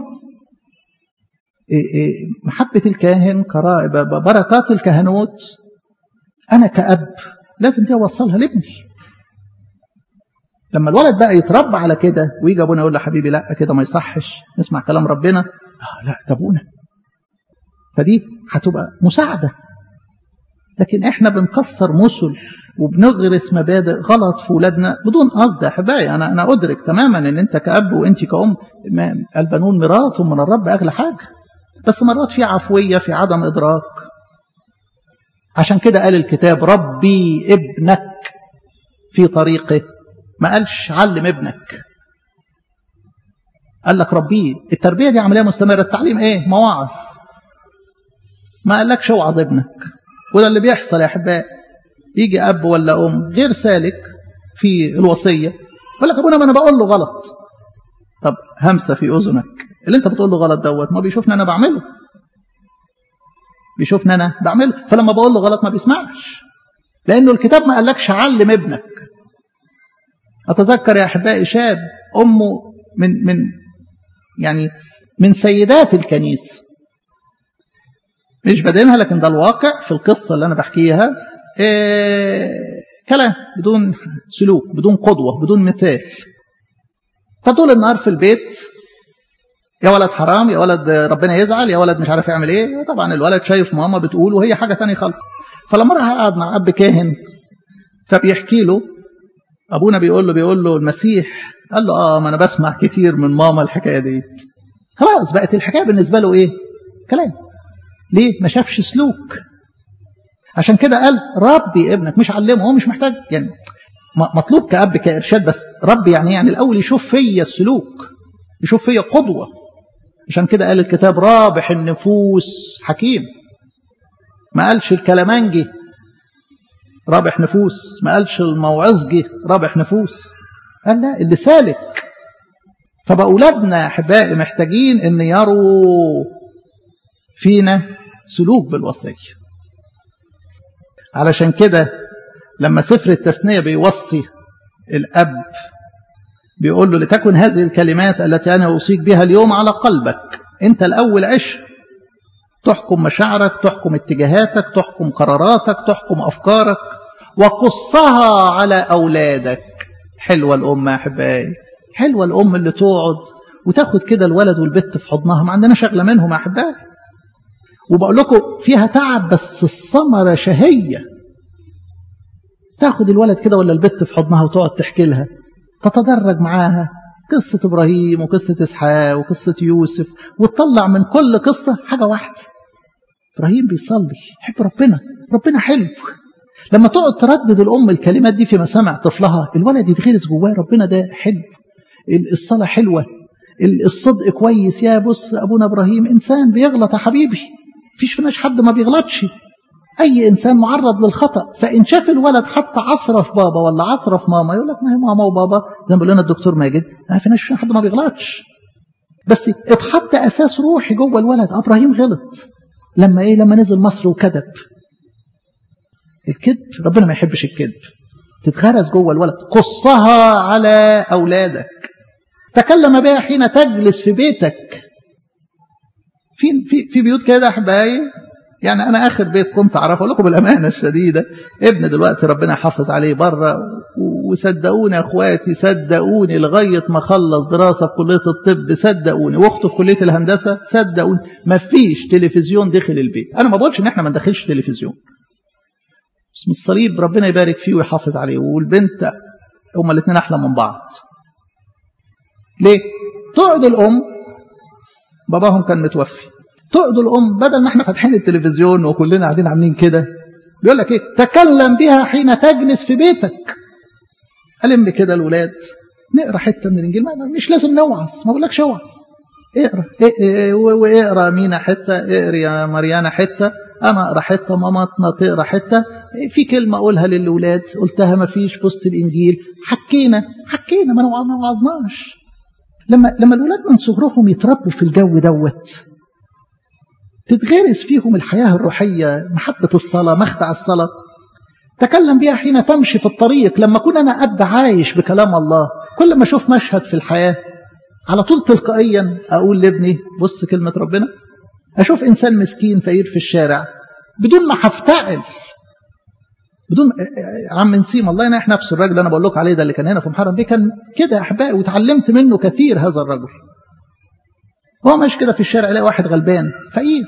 محبه الكاهن، بركات الكهنوت. انا كأب لازم دي اوصلها لابني. لما الولد بقى يتربى على كده ويجي ابونا يقول له حبيبي لا كده ما يصحش، نسمع كلام ربنا، لا ده ابونا، فدي هتبقى مساعده. لكن احنا بنكسر مثل وبنغرس مبادئ غلط في ولادنا بدون قصد. يا احبائي انا ادرك تماما ان انت كأب وانت كأم البنون ميراث من الرب اغلى حاجه، بس مرات في عفويه، في عدم ادراك. عشان كده قال الكتاب ربي ابنك في طريقه، ما قالش علم ابنك، قال لك ربيه. التربيه دي عمليه مستمره. التعليم ايه؟ مواعظ. ما قالكش اوعظ ابنك. وده اللي بيحصل يا احبائي. يجي اب ولا ام غير سالك في الوصيه، يقول لك ابونا ما انا بقول له غلط. طب همسه في اذنك، اللي انت بتقول له غلط دوت ما بيشوفني انا بعمله، بيشوفني انا بعمله، فلما بقول له غلط ما بيسمعش، لانه الكتاب ما قالكش علم ابنك. اتذكر يا احبائي شاب امه من سيدات الكنيسه، مش بدينها لكن ده الواقع في القصه اللي انا بحكيها. كلام بدون سلوك، بدون قدوه، بدون مثال. فطول النهار في البيت يا ولد حرام، يا ولد ربنا يزعل، يا ولد مش عارف يعمل ايه. طبعا الولد شايف ماما بتقول وهي حاجه تانية خالص. فلما راح قعد مع اب كاهن فبيحكي له، ابونا بيقول له المسيح قال له ما انا بسمع كتير من ماما الحكايه دي. خلاص بقت الحكايه بالنسبه له ايه؟ كلام. ليه؟ ما شافش سلوك. عشان كده قال ربي ابنك، مش علمه. هو مش محتاج يعني، مطلوب كأب كإرشاد، بس ربي يعني الأول يشوف فيا السلوك، يشوف فيا قدوة. عشان كده قال الكتاب رابح النفوس حكيم. ما قالش الكلامنجي رابح نفوس، ما قالش الموعظجي رابح نفوس، قال لا اللي سالك. فبأولادنا يا أحبائي محتاجين أن يروا فينا سلوك بالوصية. علشان كده لما سفر التثنية بيوصي الأب بيقول له لتكن هذه الكلمات التي أنا أوصيك بها اليوم على قلبك. أنت الأول عش، تحكم مشاعرك، تحكم اتجاهاتك، تحكم قراراتك، تحكم أفكارك، وقصها على أولادك. حلوة الأم يا أحبائي، حلوة الأم اللي تقعد وتاخد كده الولد والبت في حضنها. ما عندنا شغلة منهم يا أحبائي. وبقول لكم فيها تعب بس الثمرة شهية. تاخد الولد كده ولا البت في حضنها وتقعد تحكي لها، تتدرج معاها قصة إبراهيم وقصة إسحاق وقصة يوسف، وتطلع من كل قصة حاجة واحدة. إبراهيم بيصلي، يحب ربنا، ربنا حلو. لما تقعد تردد الأم الكلمات دي في مسامع طفلها، الولد يتغرس جواه ربنا ده حلو، الصلاة حلوة، الصدق كويس. يا بص أبونا إبراهيم إنسان بيغلط يا حبيبي، فيش فيناش حد ما بيغلطش، أي إنسان معرض للخطأ. فإن شاف الولد حتى عصرة في بابا ولا عثرة في ماما، يقول لك ما هي ماما وبابا زي ما بيقول لنا الدكتور ماجد، ما فيناش حد ما بيغلطش. بس اتحط أساس روحي جوه الولد. إبراهيم غلط لما نزل مصر وكذب. الكذب ربنا ما يحبش الكذب. تتغرس جوه الولد. قصها على أولادك، تكلم بها حين تجلس في بيتك. في بيوت كده أحبائي، يعني أنا آخر بيت كنت أعرفه، أقول لكم بالأمانة الشديدة، ابن دلوقتي ربنا يحافظ عليه بره، وصدقوني يا أخواتي، صدقوني لغاية ما خلص دراسة في كلية الطب، صدقوني، واخته في كلية الهندسة، صدقوني ما فيش تلفزيون دخل البيت. أنا ما بقولش إن إحنا ما ندخلش تلفزيون، اسم الصليب ربنا يبارك فيه ويحافظ عليه، والبنت هما الاثنين أحلى من بعض. ليه؟ تقعد الأم، باباهم كان متوفي، تقعد الأم بدل ما احنا فاتحين التلفزيون وكلنا قاعدين عاملين كده، بيقول لك ايه؟ تكلم بها حين تجلس في بيتك. ألم كده الولاد نقرا حته من الانجيل، مش لازم نوعظ، ما بقولكش اوعظ، اقرا واقرا مينا حته، اقرا يا مريانا حته، انا اقرا حته، مامتنا تقرا حته، في كلمه اقولها للاولاد قلتها ما فيش في وسط الانجيل، حكينا ما وعظناش. لما الاولاد من صغرهم يتربوا في الجو دوت تتغرس فيهم الحياه الروحيه، محبه الصلاه، مخدع الصلاه، تكلم بها حين تمشي في الطريق. لما اكون انا اب عايش بكلام الله، كل ما اشوف مشهد في الحياه على طول تلقائيا اقول لابني بص كلمه ربنا. اشوف انسان مسكين فقير في الشارع بدون ما هفتعل، بدون عم نسيم الله يناح نفسه، الراجل اللي انا بقول لكم عليه ده اللي كان هنا في محرم بيه كان كده يا احبائي، وتعلمت منه كثير. هذا الرجل هو ماشي كده في الشارع يلاقي واحد غلبان فقير،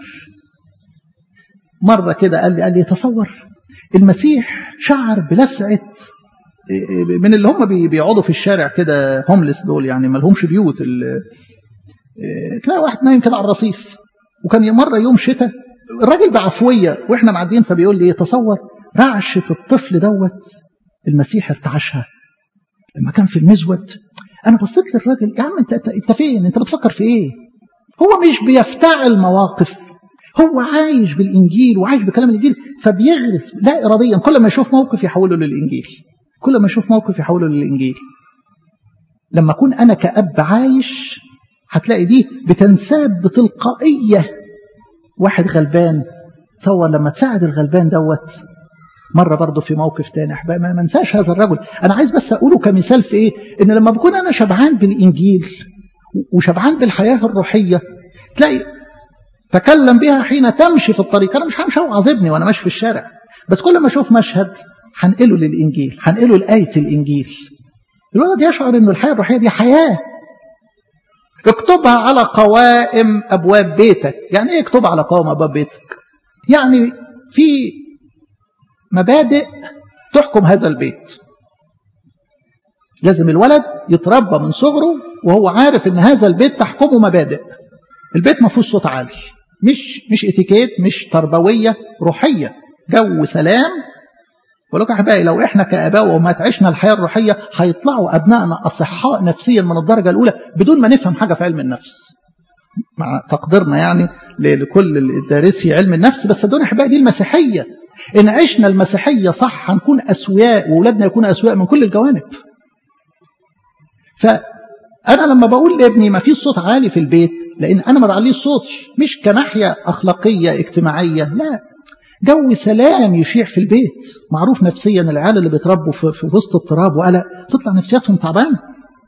مره كده قال لي تصور المسيح شعر بلسعه من اللي هم بيقعدوا في الشارع كده هوملس دول، يعني ما لهمش بيوت، تلاقي واحد نايم كده على الرصيف. وكان مره يوم شتاء الراجل بعفويه واحنا معديين فبيقول لي تصور رعشه الطفل دوت المسيح ارتعشها لما كان في المزود. انا بصيت للراجل، يا عم انت فين؟ انت بتفكر في ايه؟ هو مش بيفتعل مواقف، هو عايش بالانجيل وعايش بكلام الانجيل، فبيغرس لا اراديا كل ما يشوف موقف يحوله للانجيل، كل ما يشوف موقف يحوله للانجيل. لما اكون انا كأب عايش هتلاقي دي بتنساب بتلقائيه. واحد غلبان، تصور لما تساعد الغلبان دوت. مره برضه في موقف تاني احبائي ما انساش هذا الرجل، انا عايز بس اقوله كمثال في ايه، ان لما بكون انا شبعان بالانجيل وشبعان بالحياه الروحيه تلاقي تكلم بها حين تمشي في الطريق. انا مش همشي اوعظ ابني وانا ماشي في الشارع، بس كل ما اشوف مشهد هنقله للانجيل، هنقله لايه الانجيل. الولد يشعر انه الحياه الروحيه دي حياه. اكتبها على قوائم ابواب بيتك. يعني ايه اكتبها على قوائم ابواب بيتك؟ يعني في مبادئ تحكم هذا البيت. لازم الولد يتربى من صغره وهو عارف ان هذا البيت تحكمه مبادئ. البيت ما فيهوش صوت عالي، مش اتيكيت، مش تربويه، روحيه، جو سلام. ولك احبائي لو احنا كاباء وامهات عشنا الحياه الروحيه هيطلعوا ابنائنا اصحاء نفسيا من الدرجه الاولى بدون ما نفهم حاجه في علم النفس، مع تقديرنا يعني لكل الدارسي علم النفس. بس صدقوني احبائي دي المسيحيه، ان عشنا المسيحيه صح هنكون اسوياء واولادنا يكونوا اسوياء من كل الجوانب. فانا لما بقول لابني ما فيش صوت عالي في البيت، لان انا ما بعليش صوتي مش كناحيه اخلاقيه اجتماعيه، لا، جو سلام يشيع في البيت. معروف نفسيا العيال اللي بيتربوا في وسط اضطراب وقلق تطلع نفسياتهم تعبانه.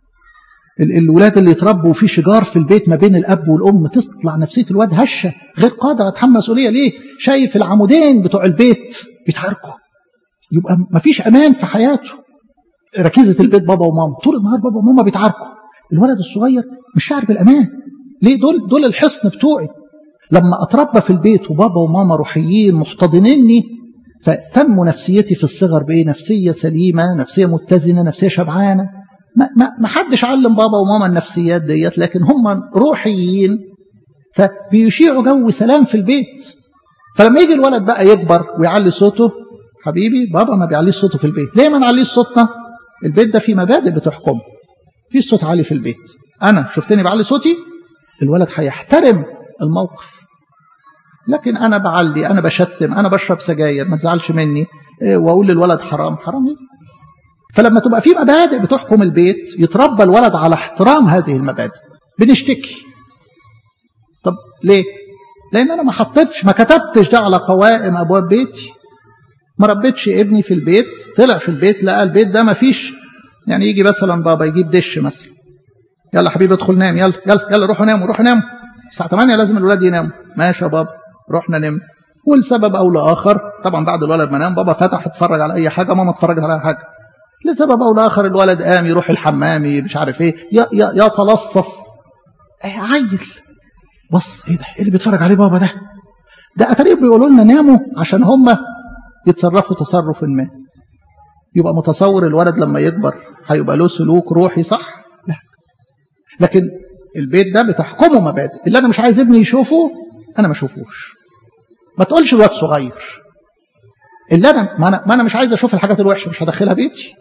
الولاد اللي يتربوا في شجار في البيت ما بين الاب والام تطلع نفسيه الواد هشه، غير قادر اتحمل مسؤوليه. ليه؟ شايف العمودين بتوع البيت بيتحركوا، يبقى ما فيش امان في حياته. ركيزه البيت بابا وماما، طول النهار بابا وماما بيتعاركوا، الولد الصغير مش شاعر بالامان. ليه؟ دول الحصن بتوعي. لما اتربى في البيت وبابا وماما روحيين محتضنيني فتنمو نفسيتي في الصغر بايه؟ نفسيه سليمه، نفسيه متزنه، نفسيه شبعانه. ما حدش علم بابا وماما النفسيات ديت، لكن هم روحيين فبيشيعوا جو سلام في البيت. فلما يجي الولد بقى يكبر ويعلي صوته، حبيبي بابا ما بيعليش صوته في البيت. ليه ما نعليش صوتنا؟ البيت ده فيه مبادئ بتحكمه، في صوت عالي في البيت. انا شفتني بعلي صوتي الولد هيحترم الموقف. لكن انا بعلي، انا بشتم، انا بشرب سجاير، ما تزعلش مني، واقول للولد حرام، حرام ايه؟ فلما تبقى في مبادئ بتحكم البيت يتربى الولد على احترام هذه المبادئ. بنشتكي، طب ليه؟ لان انا ما كتبتش ده على قوائم ابواب بيتي. ما ربيتش ابني في البيت، طلع في البيت لقى البيت ده ما فيش. يعني يجي مثلا بابا يجيب دش مثلا، يلا حبيبي ادخل نام، يلا روحوا ناموا الساعه 8 لازم الولاد يناموا. ماشي يا بابا، رحنا نم. ولسبب او لاخر، طبعا بعد الولد ما نام بابا فتح اتفرج على اي حاجه، ماما اتفرجت على اي حاجه. لسبب او لاخر الولد قام يروح الحمام، مش عارف ايه، يتلصص. عيل بص ايه ده؟ ايه اللي بيتفرج عليه بابا ده؟ ده اتاريهم بيقولوا لنا ناموا عشان هم يتصرفوا تصرف ما. يبقى متصور الولد لما يكبر هيبقى له سلوك روحي صح؟ لا. لكن البيت ده بتحكمه مبادئ. اللي انا مش عايز ابني يشوفه انا ما اشوفوش. ما تقولش الواد صغير. اللي ما انا مش عايز اشوف الحاجات الوحشه، مش هدخلها بيتي.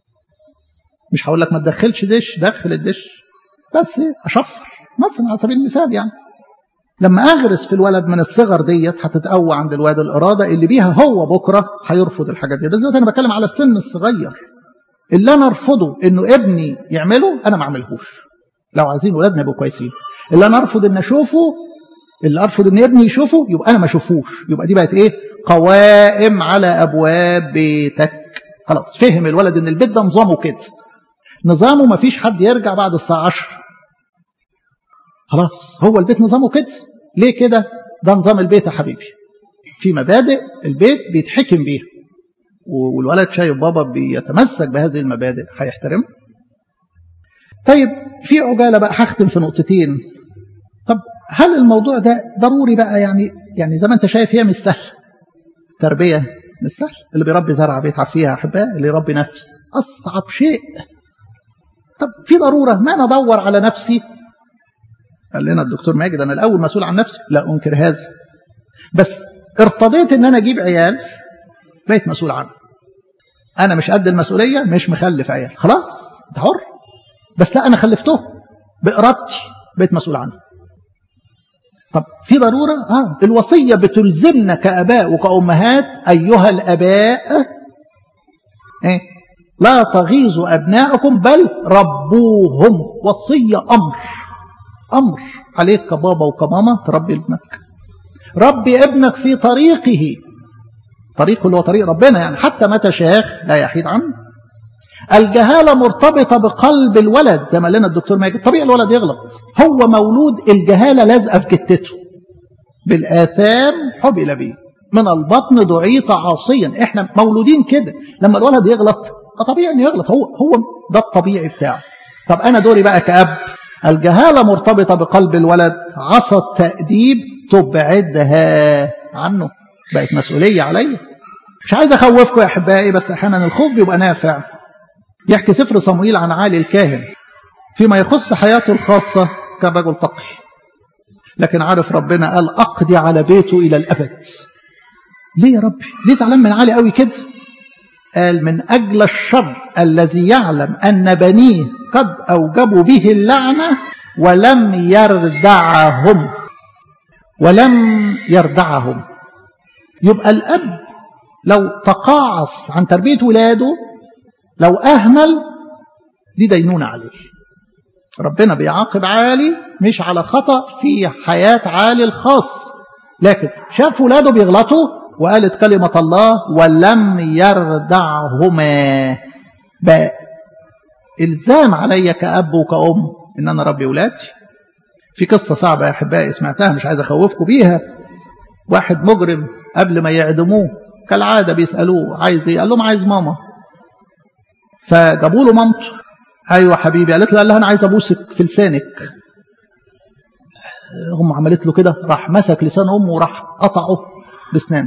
مش هقول لك ما تدخلش دش، دخل الدش، بس اشفر مثلا على سبيل المثال. يعني لما اغرس في الولد من الصغر ديت هتتقوى عند الواد الاراده اللي بيها هو بكره هيرفض الحاجات دي. بالذات انا بتكلم على السن الصغير، اللي انا ارفضه انه ابني يعمله انا ما اعملهوش. لو عايزين ولادنا يبقوا كويسين، اللي انا ارفض ان اشوفه، اللي ارفض ان ابني يشوفه، يبقى انا ما اشوفوش. يبقى دي بقت ايه؟ قوائم على ابواب بيتك. خلاص فهم الولد ان البيت ده نظامه كده، نظامه ما فيش حد يرجع بعد الساعه 10. خلاص هو البيت نظامه كده. ليه كده؟ ده نظام البيت يا حبيبي، في مبادئ البيت بيتحكم بيها، والولد شايف بابا بيتمسك بهذه المبادئ هيحترم. طيب في عجاله بقى هختم في نقطتين. طب هل الموضوع ده ضروري بقى؟ يعني زي ما انت شايف هي مش سهله. تربيه مش سهل. اللي بيربي زرعه بيتعب فيها احباء، اللي يربي نفس اصعب شيء. طب في ضروره ما انا ادور على نفسي؟ قال لنا الدكتور ماجد انا الاول مسؤول عن نفسي. لا انكر هذا، بس ارتضيت ان انا اجيب عيال بقيت مسؤول عنه. انا مش قد المسؤوليه، مش مخلف عيال، خلاص انت حر. بس لا انا خلفته بارادتي بقيت مسؤول عنه. طب في ضروره؟ الوصيه بتلزمنا كاباء وكامهات. ايها الاباء لا تغيظوا ابناءكم بل ربوهم. وصيه امر عليك كبابا وكماما تربي ابنك. ربي ابنك في طريقه اللي هو طريق ربنا، يعني حتى متى شاخ لا يحيد عنه. الجهالة مرتبطة بقلب الولد زي ما قال لنا الدكتور ماجد. طبيعي الولد يغلط، هو مولود الجهالة لازقة في جتته. بالآثام حبل به، من البطن دعيت عاصيا. احنا مولودين كده. لما الولد يغلط طبيعي انه يغلط، هو ده الطبيعي بتاعه. طب انا دوري بقى كأب، الجهالة مرتبطة بقلب الولد، عصا التأديب تبعدها عنه. بقت مسؤولية عليا. مش عايز أخوفكم يا أحبائي، بس أحيانا الخوف بيبقى نافع. يحكي سفر صموئيل عن عالي الكاهن فيما يخص حياته الخاصة كان رجل تقي، لكن عارف ربنا قال أقضي على بيته إلى الأبد. ليه يا ربي؟ ليه زعلان من عالي قوي كده؟ قال من أجل الشر الذي يعلم أن بنيه قد أوجبوا به اللعنة ولم يردعهم. يبقى الأب لو تقاعس عن تربية ولاده، لو أهمل، دي دينونة عليه. ربنا بيعاقب عالي مش على خطأ في حياة عالي الخاص، لكن شاف ولاده بيغلطوا وقالت كلمة الله ولم يردعهما. بقى إلزام علي كأب وكأم إن أنا ربي ولادي. في قصة صعبة يا أحبائي سمعتها، مش عايز أخوفكم بيها. واحد مجرم قبل ما يعدموه كالعادة بيسألوه عايز إيه؟ قال لهم عايز ماما. فجابوا له مامته. أيوة حبيبي. قالت له أنا عايز أبوسك في لسانك. هم عملت له كده، راح مسك لسان أمه وراح قطعه بسنانه.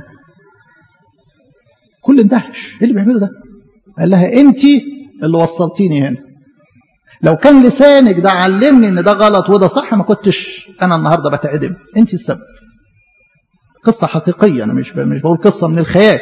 كل اندهش، إيه اللي بيعمله ده؟ قال لها أنت اللي وصلتيني هنا. لو كان لسانك ده علمني ان ده غلط وده صح ما كنتش انا النهارده بتعدم. انت السبب. قصه حقيقيه، انا مش بقول قصه من الخيال.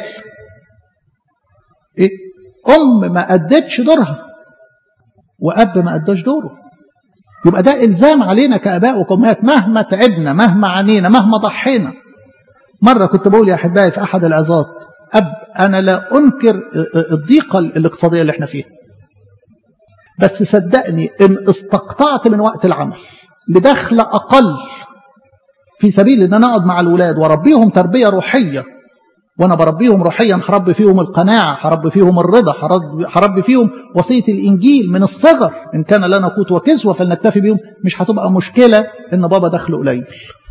ايه؟ ام ما ادتش دورها واب ما اداش دوره. يبقى ده الزام علينا كاباء وكأمهات، مهما تعبنا، مهما عانينا، مهما ضحينا. مره كنت بقول يا احبائي في احد العظات، انا لا انكر الضيقه الاقتصاديه اللي احنا فيها، بس صدقني ان استقطعت من وقت العمل لدخل اقل في سبيل ان انا اقعد مع الولاد واربيهم تربيه روحيه، وانا بربيهم روحيا هربي فيهم القناعه، هربي فيهم الرضا، هربي فيهم وصيه الانجيل من الصغر. ان كان لنا قوت وكسوه فلنكتفي بهم. مش هتبقى مشكله ان بابا دخله قليل.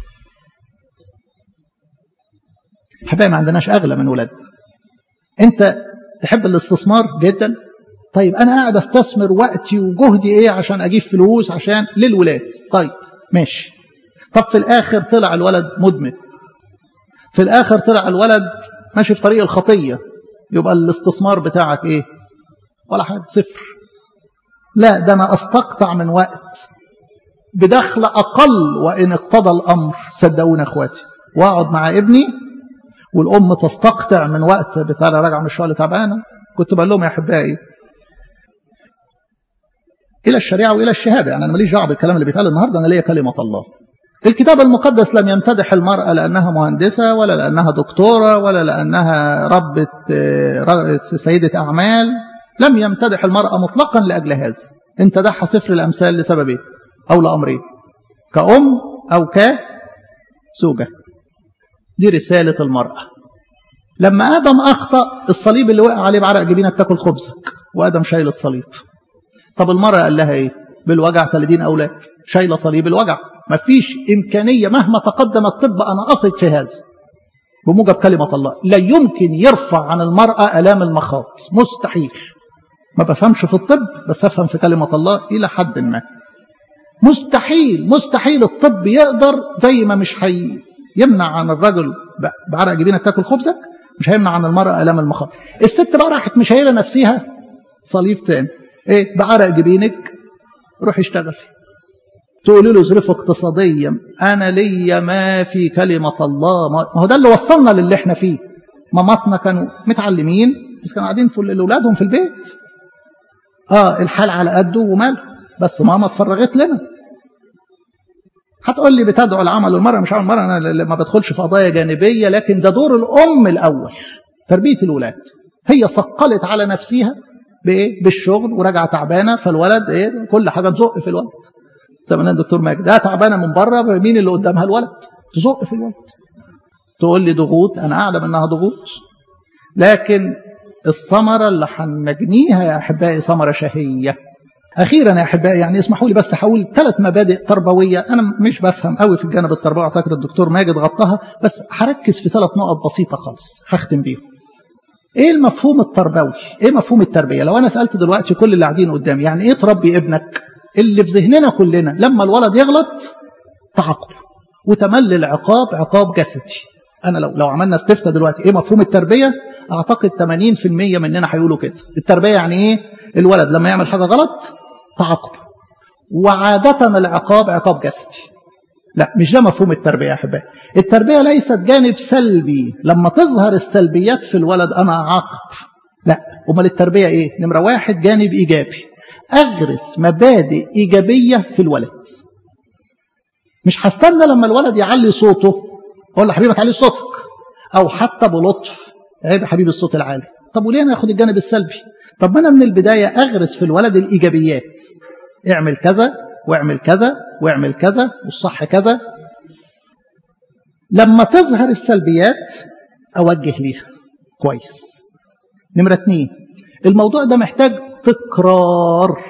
حبايبي ما عندناش اغلى من ولاد. انت تحب الاستثمار جدا، طيب أنا قاعد أستثمر وقتي وجهدي إيه عشان أجيب فلوس عشان للولاد. طيب ماشي. طب في الآخر طلع الولد مدمن، في الآخر طلع الولد ماشي في طريق الخطية، يبقى الاستثمار بتاعك إيه؟ ولا حاجة، صفر. لا ده أنا أستقطع من وقت بدخل أقل وإن اقتضى الأمر. صدقونا أخواتي، وأقعد مع ابني والأم تستقطع من وقت بتاع راجع من الشغل تعبانة. كنت بقول لهم يا أحبائي إلى الشريعة وإلى الشهادة، يعني أنا ماليش دعوة بالكلام اللي بيتقال النهاردة، أنا ليا كلمة الله. الكتاب المقدس لم يمتدح المرأة لأنها مهندسة ولا لأنها دكتورة ولا لأنها ربة سيدة أعمال. لم يمتدح المرأة مطلقا لأجل هذا. امتدحها سفر الأمثال لسببين أو لأمرين، كأم أو كزوجة. دي رسالة المرأة. لما آدم أخطأ، الصليب اللي وقع عليه بعرق جبينك تاكل خبزك، وآدم شايل الصليب. طب المرأة قال لها إيه؟ بالوجع 30 أولاد، شايلة صليب الوجع. ما فيش إمكانية مهما تقدم الطب، أنا أثق في هذا بموجب كلمة الله، لا يمكن يرفع عن المرأة آلام المخاض، مستحيل. ما بفهمش في الطب بس أفهم في كلمة الله إلى حد ما. مستحيل الطب يقدر، زي ما مش يمنع عن الرجل بعرق جبينك تاكل خبزك، مش هيمنع عن المرأة آلام المخاض. الست بقى راحت مشايلة نفسها صليب تاني، إيه؟ بعرق جبينك روح اشتغل. تقولي له ظروف اقتصادية، أنا ليا ما في كلمة الله. ما هو ده اللي وصلنا للي احنا فيه. ماماتنا كانوا متعلمين بس كانوا قاعدين في أولادهم في البيت. الحال على قده وماله، بس ماما اتفرغت لنا. هتقول لي بتدعو العمل والمرأة مش عمل المرأة، أنا ما بدخلش في قضايا جانبية، لكن ده دور الأم الأول، تربية الأولاد. هي صقلت على نفسها بإيه؟ بالشغل، وراجعة تعبانة، فالولد إيه؟ كل حاجة تزق في الولد. زي ما قال الدكتور ماجد، ده تعبانة من بره، مين اللي قدامها؟ الولد، تزق في الولد. تقول لي ضغوط، أنا أعلم أنها ضغوط، لكن الثمرة اللي هنجنيها يا أحبائي ثمرة شهية. أخيرا يا أحبائي، يعني اسمحوا لي بس هقول 3 مبادئ تربوية. أنا مش بفهم قوي في الجانب التربوي، أعتقد الدكتور ماجد غطاها، بس هركز في 3 نقط بسيطة خالص هختم بيهم. إيه المفهوم التربوي؟ إيه مفهوم التربية؟ لو أنا سألت دلوقتي كل اللي قاعدين قدامي، يعني إيه تربي ابنك؟ اللي في ذهننا كلنا لما الولد يغلط تعاقبه، وتملي العقاب عقاب جسدي. أنا لو عملنا استفتاء دلوقتي إيه مفهوم التربية، أعتقد 80% مننا هيقولوا كده. التربية يعني إيه؟ الولد لما يعمل حاجة غلط تعاقبه، وعادة العقاب عقاب جسدي. لا، مش ده مفهوم التربية يا أحبائي. التربية ليست جانب سلبي، لما تظهر السلبيات في الولد أنا أعاقب. لا، أمال التربية إيه؟ نمرة 1 جانب إيجابي، أغرس مبادئ إيجابية في الولد. مش هستنى لما الولد يعلي صوته أقول له حبيبي تعلي صوتك، أو حتى بلطف عيب حبيبي الصوت العالي. طب وليه أنا أخد الجانب السلبي؟ طب ما أنا من البداية أغرس في الولد الإيجابيات، اعمل كذا واعمل كذا واعمل كذا والصح كذا. لما تظهر السلبيات أوجه ليها كويس. نمرة 2، الموضوع ده محتاج تكرار.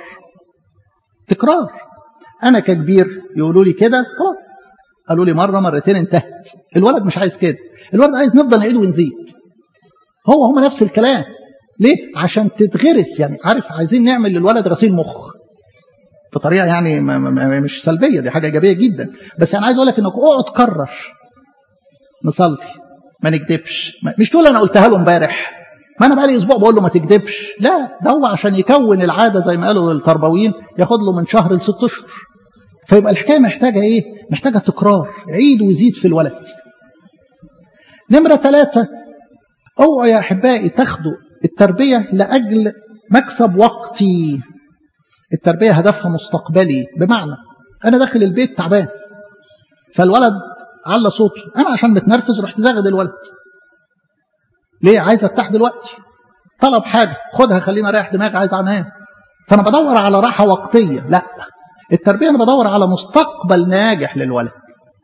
أنا ككبير يقولوا لي كده خلاص، قالوا لي مرة مرتين انتهت. الولد مش عايز كده، الولد عايز نفضل نعيد ونزيد. هم نفس الكلام. ليه؟ عشان تتغرس. يعني عارف، عايزين نعمل للولد غسيل مخ بطريقة يعني مش سلبية، دي حاجة إيجابية جدا، بس يعني عايز أقول لك إنك اقعد كرر. نصلي، ما نكذبش، مش تقول أنا قلتها له امبارح، ما أنا بقالي أسبوع بقول له ما تكذبش. لا، ده هو عشان يكون العادة زي ما قالوا التربويين ياخد له من شهر ل6 أشهر. فيبقى الحكاية محتاجة إيه؟ محتاجة تكرار، عيد ويزيد في الولد. نمرة 3، اوعوا يا أحبائي تاخدوا التربية لأجل مكسب وقتي. التربية هدفها مستقبلي، بمعنى أنا داخل البيت تعبان، فالولد على صوته، أنا عشان متنرفز رحت زاغد الولد. ليه؟ عايز ارتاح دلوقتي، طلب حاجة خدها خلينا رايح دماغي، عايز انام، فأنا بدور على راحة وقتية. لا، التربية أنا بدور على مستقبل ناجح للولد.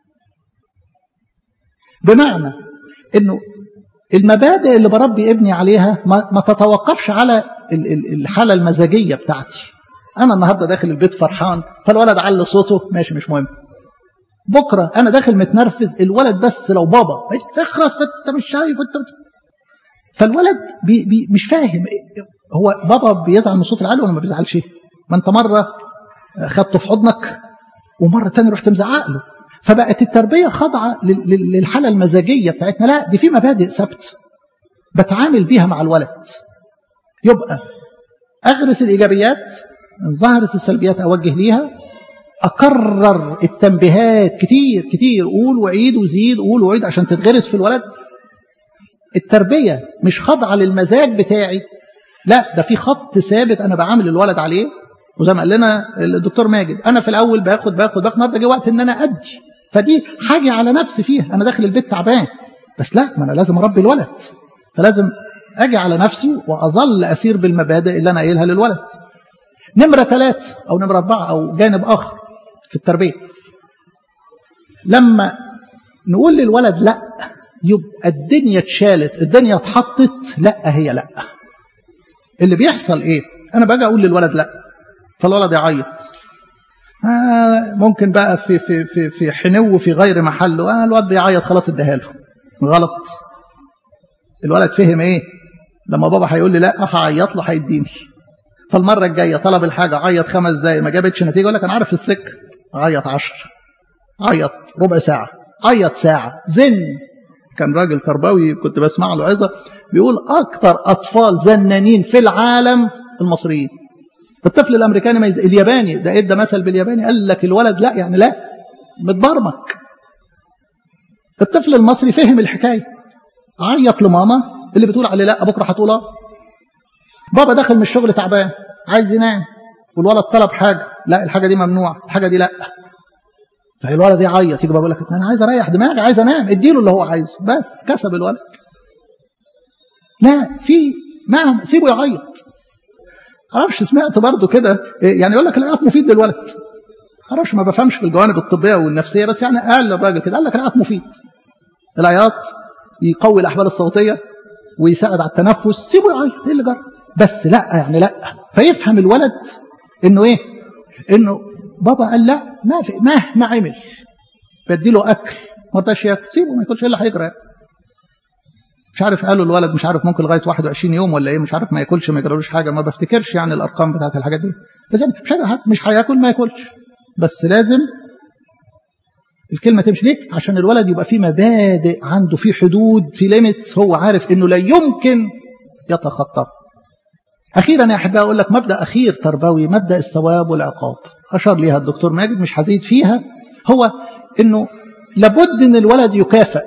بمعنى إنه المبادئ اللي بربي ابني عليها ما تتوقفش على الحالة المزاجية بتاعتي. أنا النهاردة داخل البيت فرحان، فالولد على صوته، ماشي مش مهم. بكرة أنا داخل متنرفز، الولد بس لو بابا تخرس فأنت مش شايف فالولد مش فاهم هو بابا بيزعل من الصوت العالي ولا ما بيزعلش. ما أنت مرة خدته في حضنك ومرة تاني رحت مزعق له. فبقت التربية خاضعة للحالة المزاجية بتاعتنا. لا، دي في مبادئ ثابته بتعامل بيها مع الولد. يبقى أغرس الإيجابيات، ظهرت السلبيات أوجه ليها، أكرر التنبيهات كتير كتير، قول وعيد وزيد، قول وعيد عشان تتغرس في الولد. التربية مش خاضعة للمزاج بتاعي، لا، ده في خط ثابت أنا بعامل الولد عليه. وزي ما قال لنا الدكتور ماجد، أنا في الأول باخد النهارده جه وقت إن أنا أدي، فدي حاجة على نفسي فيها، أنا داخل البيت تعبان، بس لا، ما أنا لازم أربي الولد، فلازم أجي على نفسي وأظل أسير بالمبادئ اللي أنا قايلها للولد. نمرة 3 أو نمرة 4 أو جانب آخر في التربية، لما نقول للولد لا، يبقى الدنيا اتشالت، الدنيا اتحطت لا هي لا. اللي بيحصل ايه؟ انا باجي اقول للولد لا، فالولد يعيط، ممكن بقى في حنو في غير محله، الولد بيعيط خلاص اديها له. غلط. الولد فهم ايه؟ لما بابا هيقول لي لا هعيط له هيديني، فالمره الجايه طلب الحاجه عيط 5 دقايق ما جابتش نتيجه، يقول لك انا عارف السكه، عيط 10، عيط ربع ساعه، عيط ساعه، زن. كان راجل تربوي كنت بسمع له عظه بيقول اكتر اطفال زنانين في العالم المصريين. الطفل الامريكاني الياباني ده ادى مثل بالياباني، قال لك الولد لا يعني لا، متبرمج. الطفل المصري فهم الحكايه، عيط لماما اللي بتقول عليه لا بكره هتقول اه. بابا داخل من الشغل تعبان عايز ينام، والولد طلب حاجه، لا الحاجه دي ممنوعه، الحاجه دي لا، فالولد يعيط، يجي بقول لك انا عايز اريح دماغي، عايز انام، اديله اللي هو عايزه، بس كسب الولد. لا، في ما سيبه يعيط. معرفش سمعت برضو كده يعني يقول لك العياط مفيد للولد، معرفش، ما بفهمش في الجوانب الطبيه والنفسيه، بس يعني قال الراجل كده، قال لك العياط مفيد، العياط يقوي الاحبال الصوتيه ويساعد على التنفس، سيبه يعيط، ايه اللي جرى؟ بس لا يعني لا، فيفهم الولد انه ايه؟ انه بابا قال لا، مهما عمل بديله اكل ما رضاش ياكل، سيبه ما ياكلش، ايه اللي هيجرى؟ مش عارف قالوا الولد مش عارف ممكن لغايه 21 يوم ولا ايه، مش عارف ما ياكلش ما يجرالوش حاجه، ما بفتكرش يعني الارقام بتاعت الحاجات دي، بس يعني مش هياكل ما ياكلش، بس لازم الكلمه تمشي. ليه؟ عشان الولد يبقى فيه مبادئ عنده، فيه حدود، فيه ليميتس، هو عارف انه لا يمكن يتخطى. اخيرا يا احبائي اقول لك مبدا اخير تربوي، مبدا الثواب والعقاب، اشار ليها الدكتور ماجد مش هزيد فيها، هو انه لابد ان الولد يكافئ،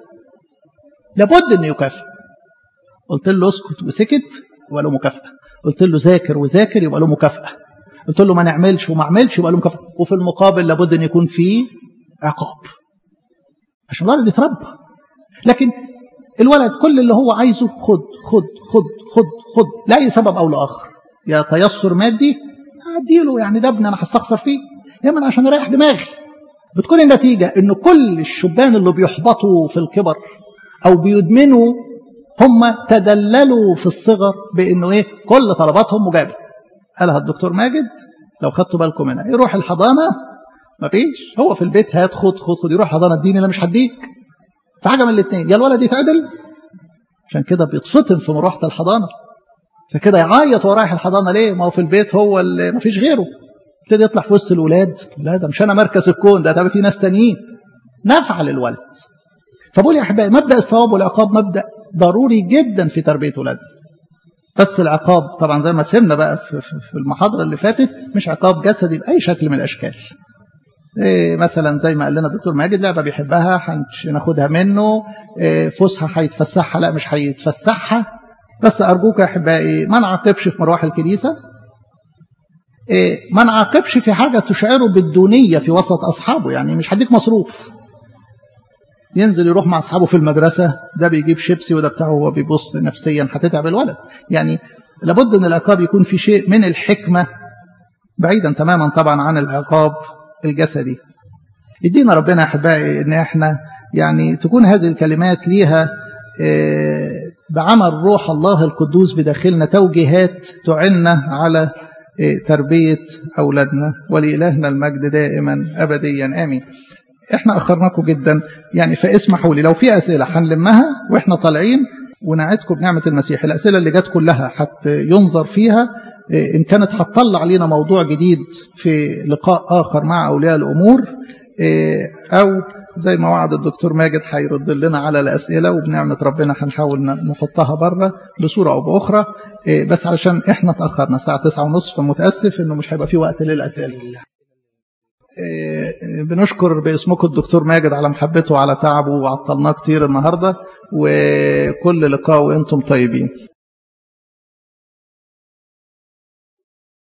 لابد انه يكافئ. قلت له اسكت وسكت يبقى له مكافاه، قلت له ذاكر وذاكر يبقى له مكافاه، قلت له ما نعملش وما عملش يبقى له مكافاه، وفي المقابل لابد ان يكون فيه عقاب عشان الولد يتربى. لكن الولد كل اللي هو عايزه خد خد خد خد خد لاي سبب او لاخر، يا تيسر مادي اديله، يعني ده ابني انا هستخسر فيه، يا من عشان اريح دماغي. بتكون النتيجه ان كل الشبان اللي بيحبطوا في الكبر او بيدمنوا هم تدللوا في الصغر بانه ايه؟ كل طلباتهم مجابه. قالها الدكتور ماجد لو خدتوا بالكم منها، يروح الحضانه مفيش، هو في البيت هات خد خد خد، يروح الحضانه اديني لا مش هديك. فحاجه من الاثنين، يا الولد يتعدل، عشان كده بيتفطن في مروحه الحضانه، عشان كده يعيط وهو رايح الحضانه. ليه؟ ما هو في البيت هو اللي مفيش غيره، ابتدي يطلع في وسط الولاد، لا ده مش انا مركز الكون، ده في ناس تانيين، نفع للولد. فبقول يا احبائي مبدا الثواب والعقاب مبدا ضروري جدا في تربيه ولادنا. بس العقاب طبعا زي ما فهمنا بقى في المحاضره اللي فاتت، مش عقاب جسدي باي شكل من الاشكال. إيه مثلا زي ما قال لنا الدكتور ماجد، لعبه بيحبها هناخدها منه، إيه فسحه هيتفسحها لا مش هيتفسحها. بس ارجوك يا احبائي ما نعاقبش في مروح الكنيسه، إيه ما نعاقبش في حاجه تشعره بالدونيه في وسط اصحابه، يعني مش هديك مصروف ينزل يروح مع اصحابه في المدرسه، ده بيجيب شيبسي وده بتاعه، هو بيبص نفسيا هتتعب الولد. يعني لابد ان العقاب يكون في شيء من الحكمه، بعيدا تماما طبعا عن العقاب الجسدي. يدينا ربنا يا احبائي ان احنا يعني تكون هذه الكلمات ليها بعمل روح الله القدوس بداخلنا توجيهات تعنا على تربيه اولادنا، ولإلهنا المجد دائما ابديا امين. احنا اخرناكم جدا يعني، فاسمحوا لي لو في اسئله هنلمها واحنا طالعين، ونعدكم بنعمه المسيح الاسئله اللي جت كلها حتى ينظر فيها، ان كانت هتطلع علينا موضوع جديد في لقاء اخر مع اولياء الامور، او زي ما وعد الدكتور ماجد هيرد لنا على الاسئله، وبنعمه ربنا هنحاول نحطها بره بصوره او باخرى، بس علشان احنا اتاخرنا الساعه 9:30 فمتاسف انه مش هيبقى في وقت للاسئله. بنشكر باسمكم الدكتور ماجد على محبته وعلى تعبه، وعطلناه كتير النهارده، وكل لقاء وانتم طيبين.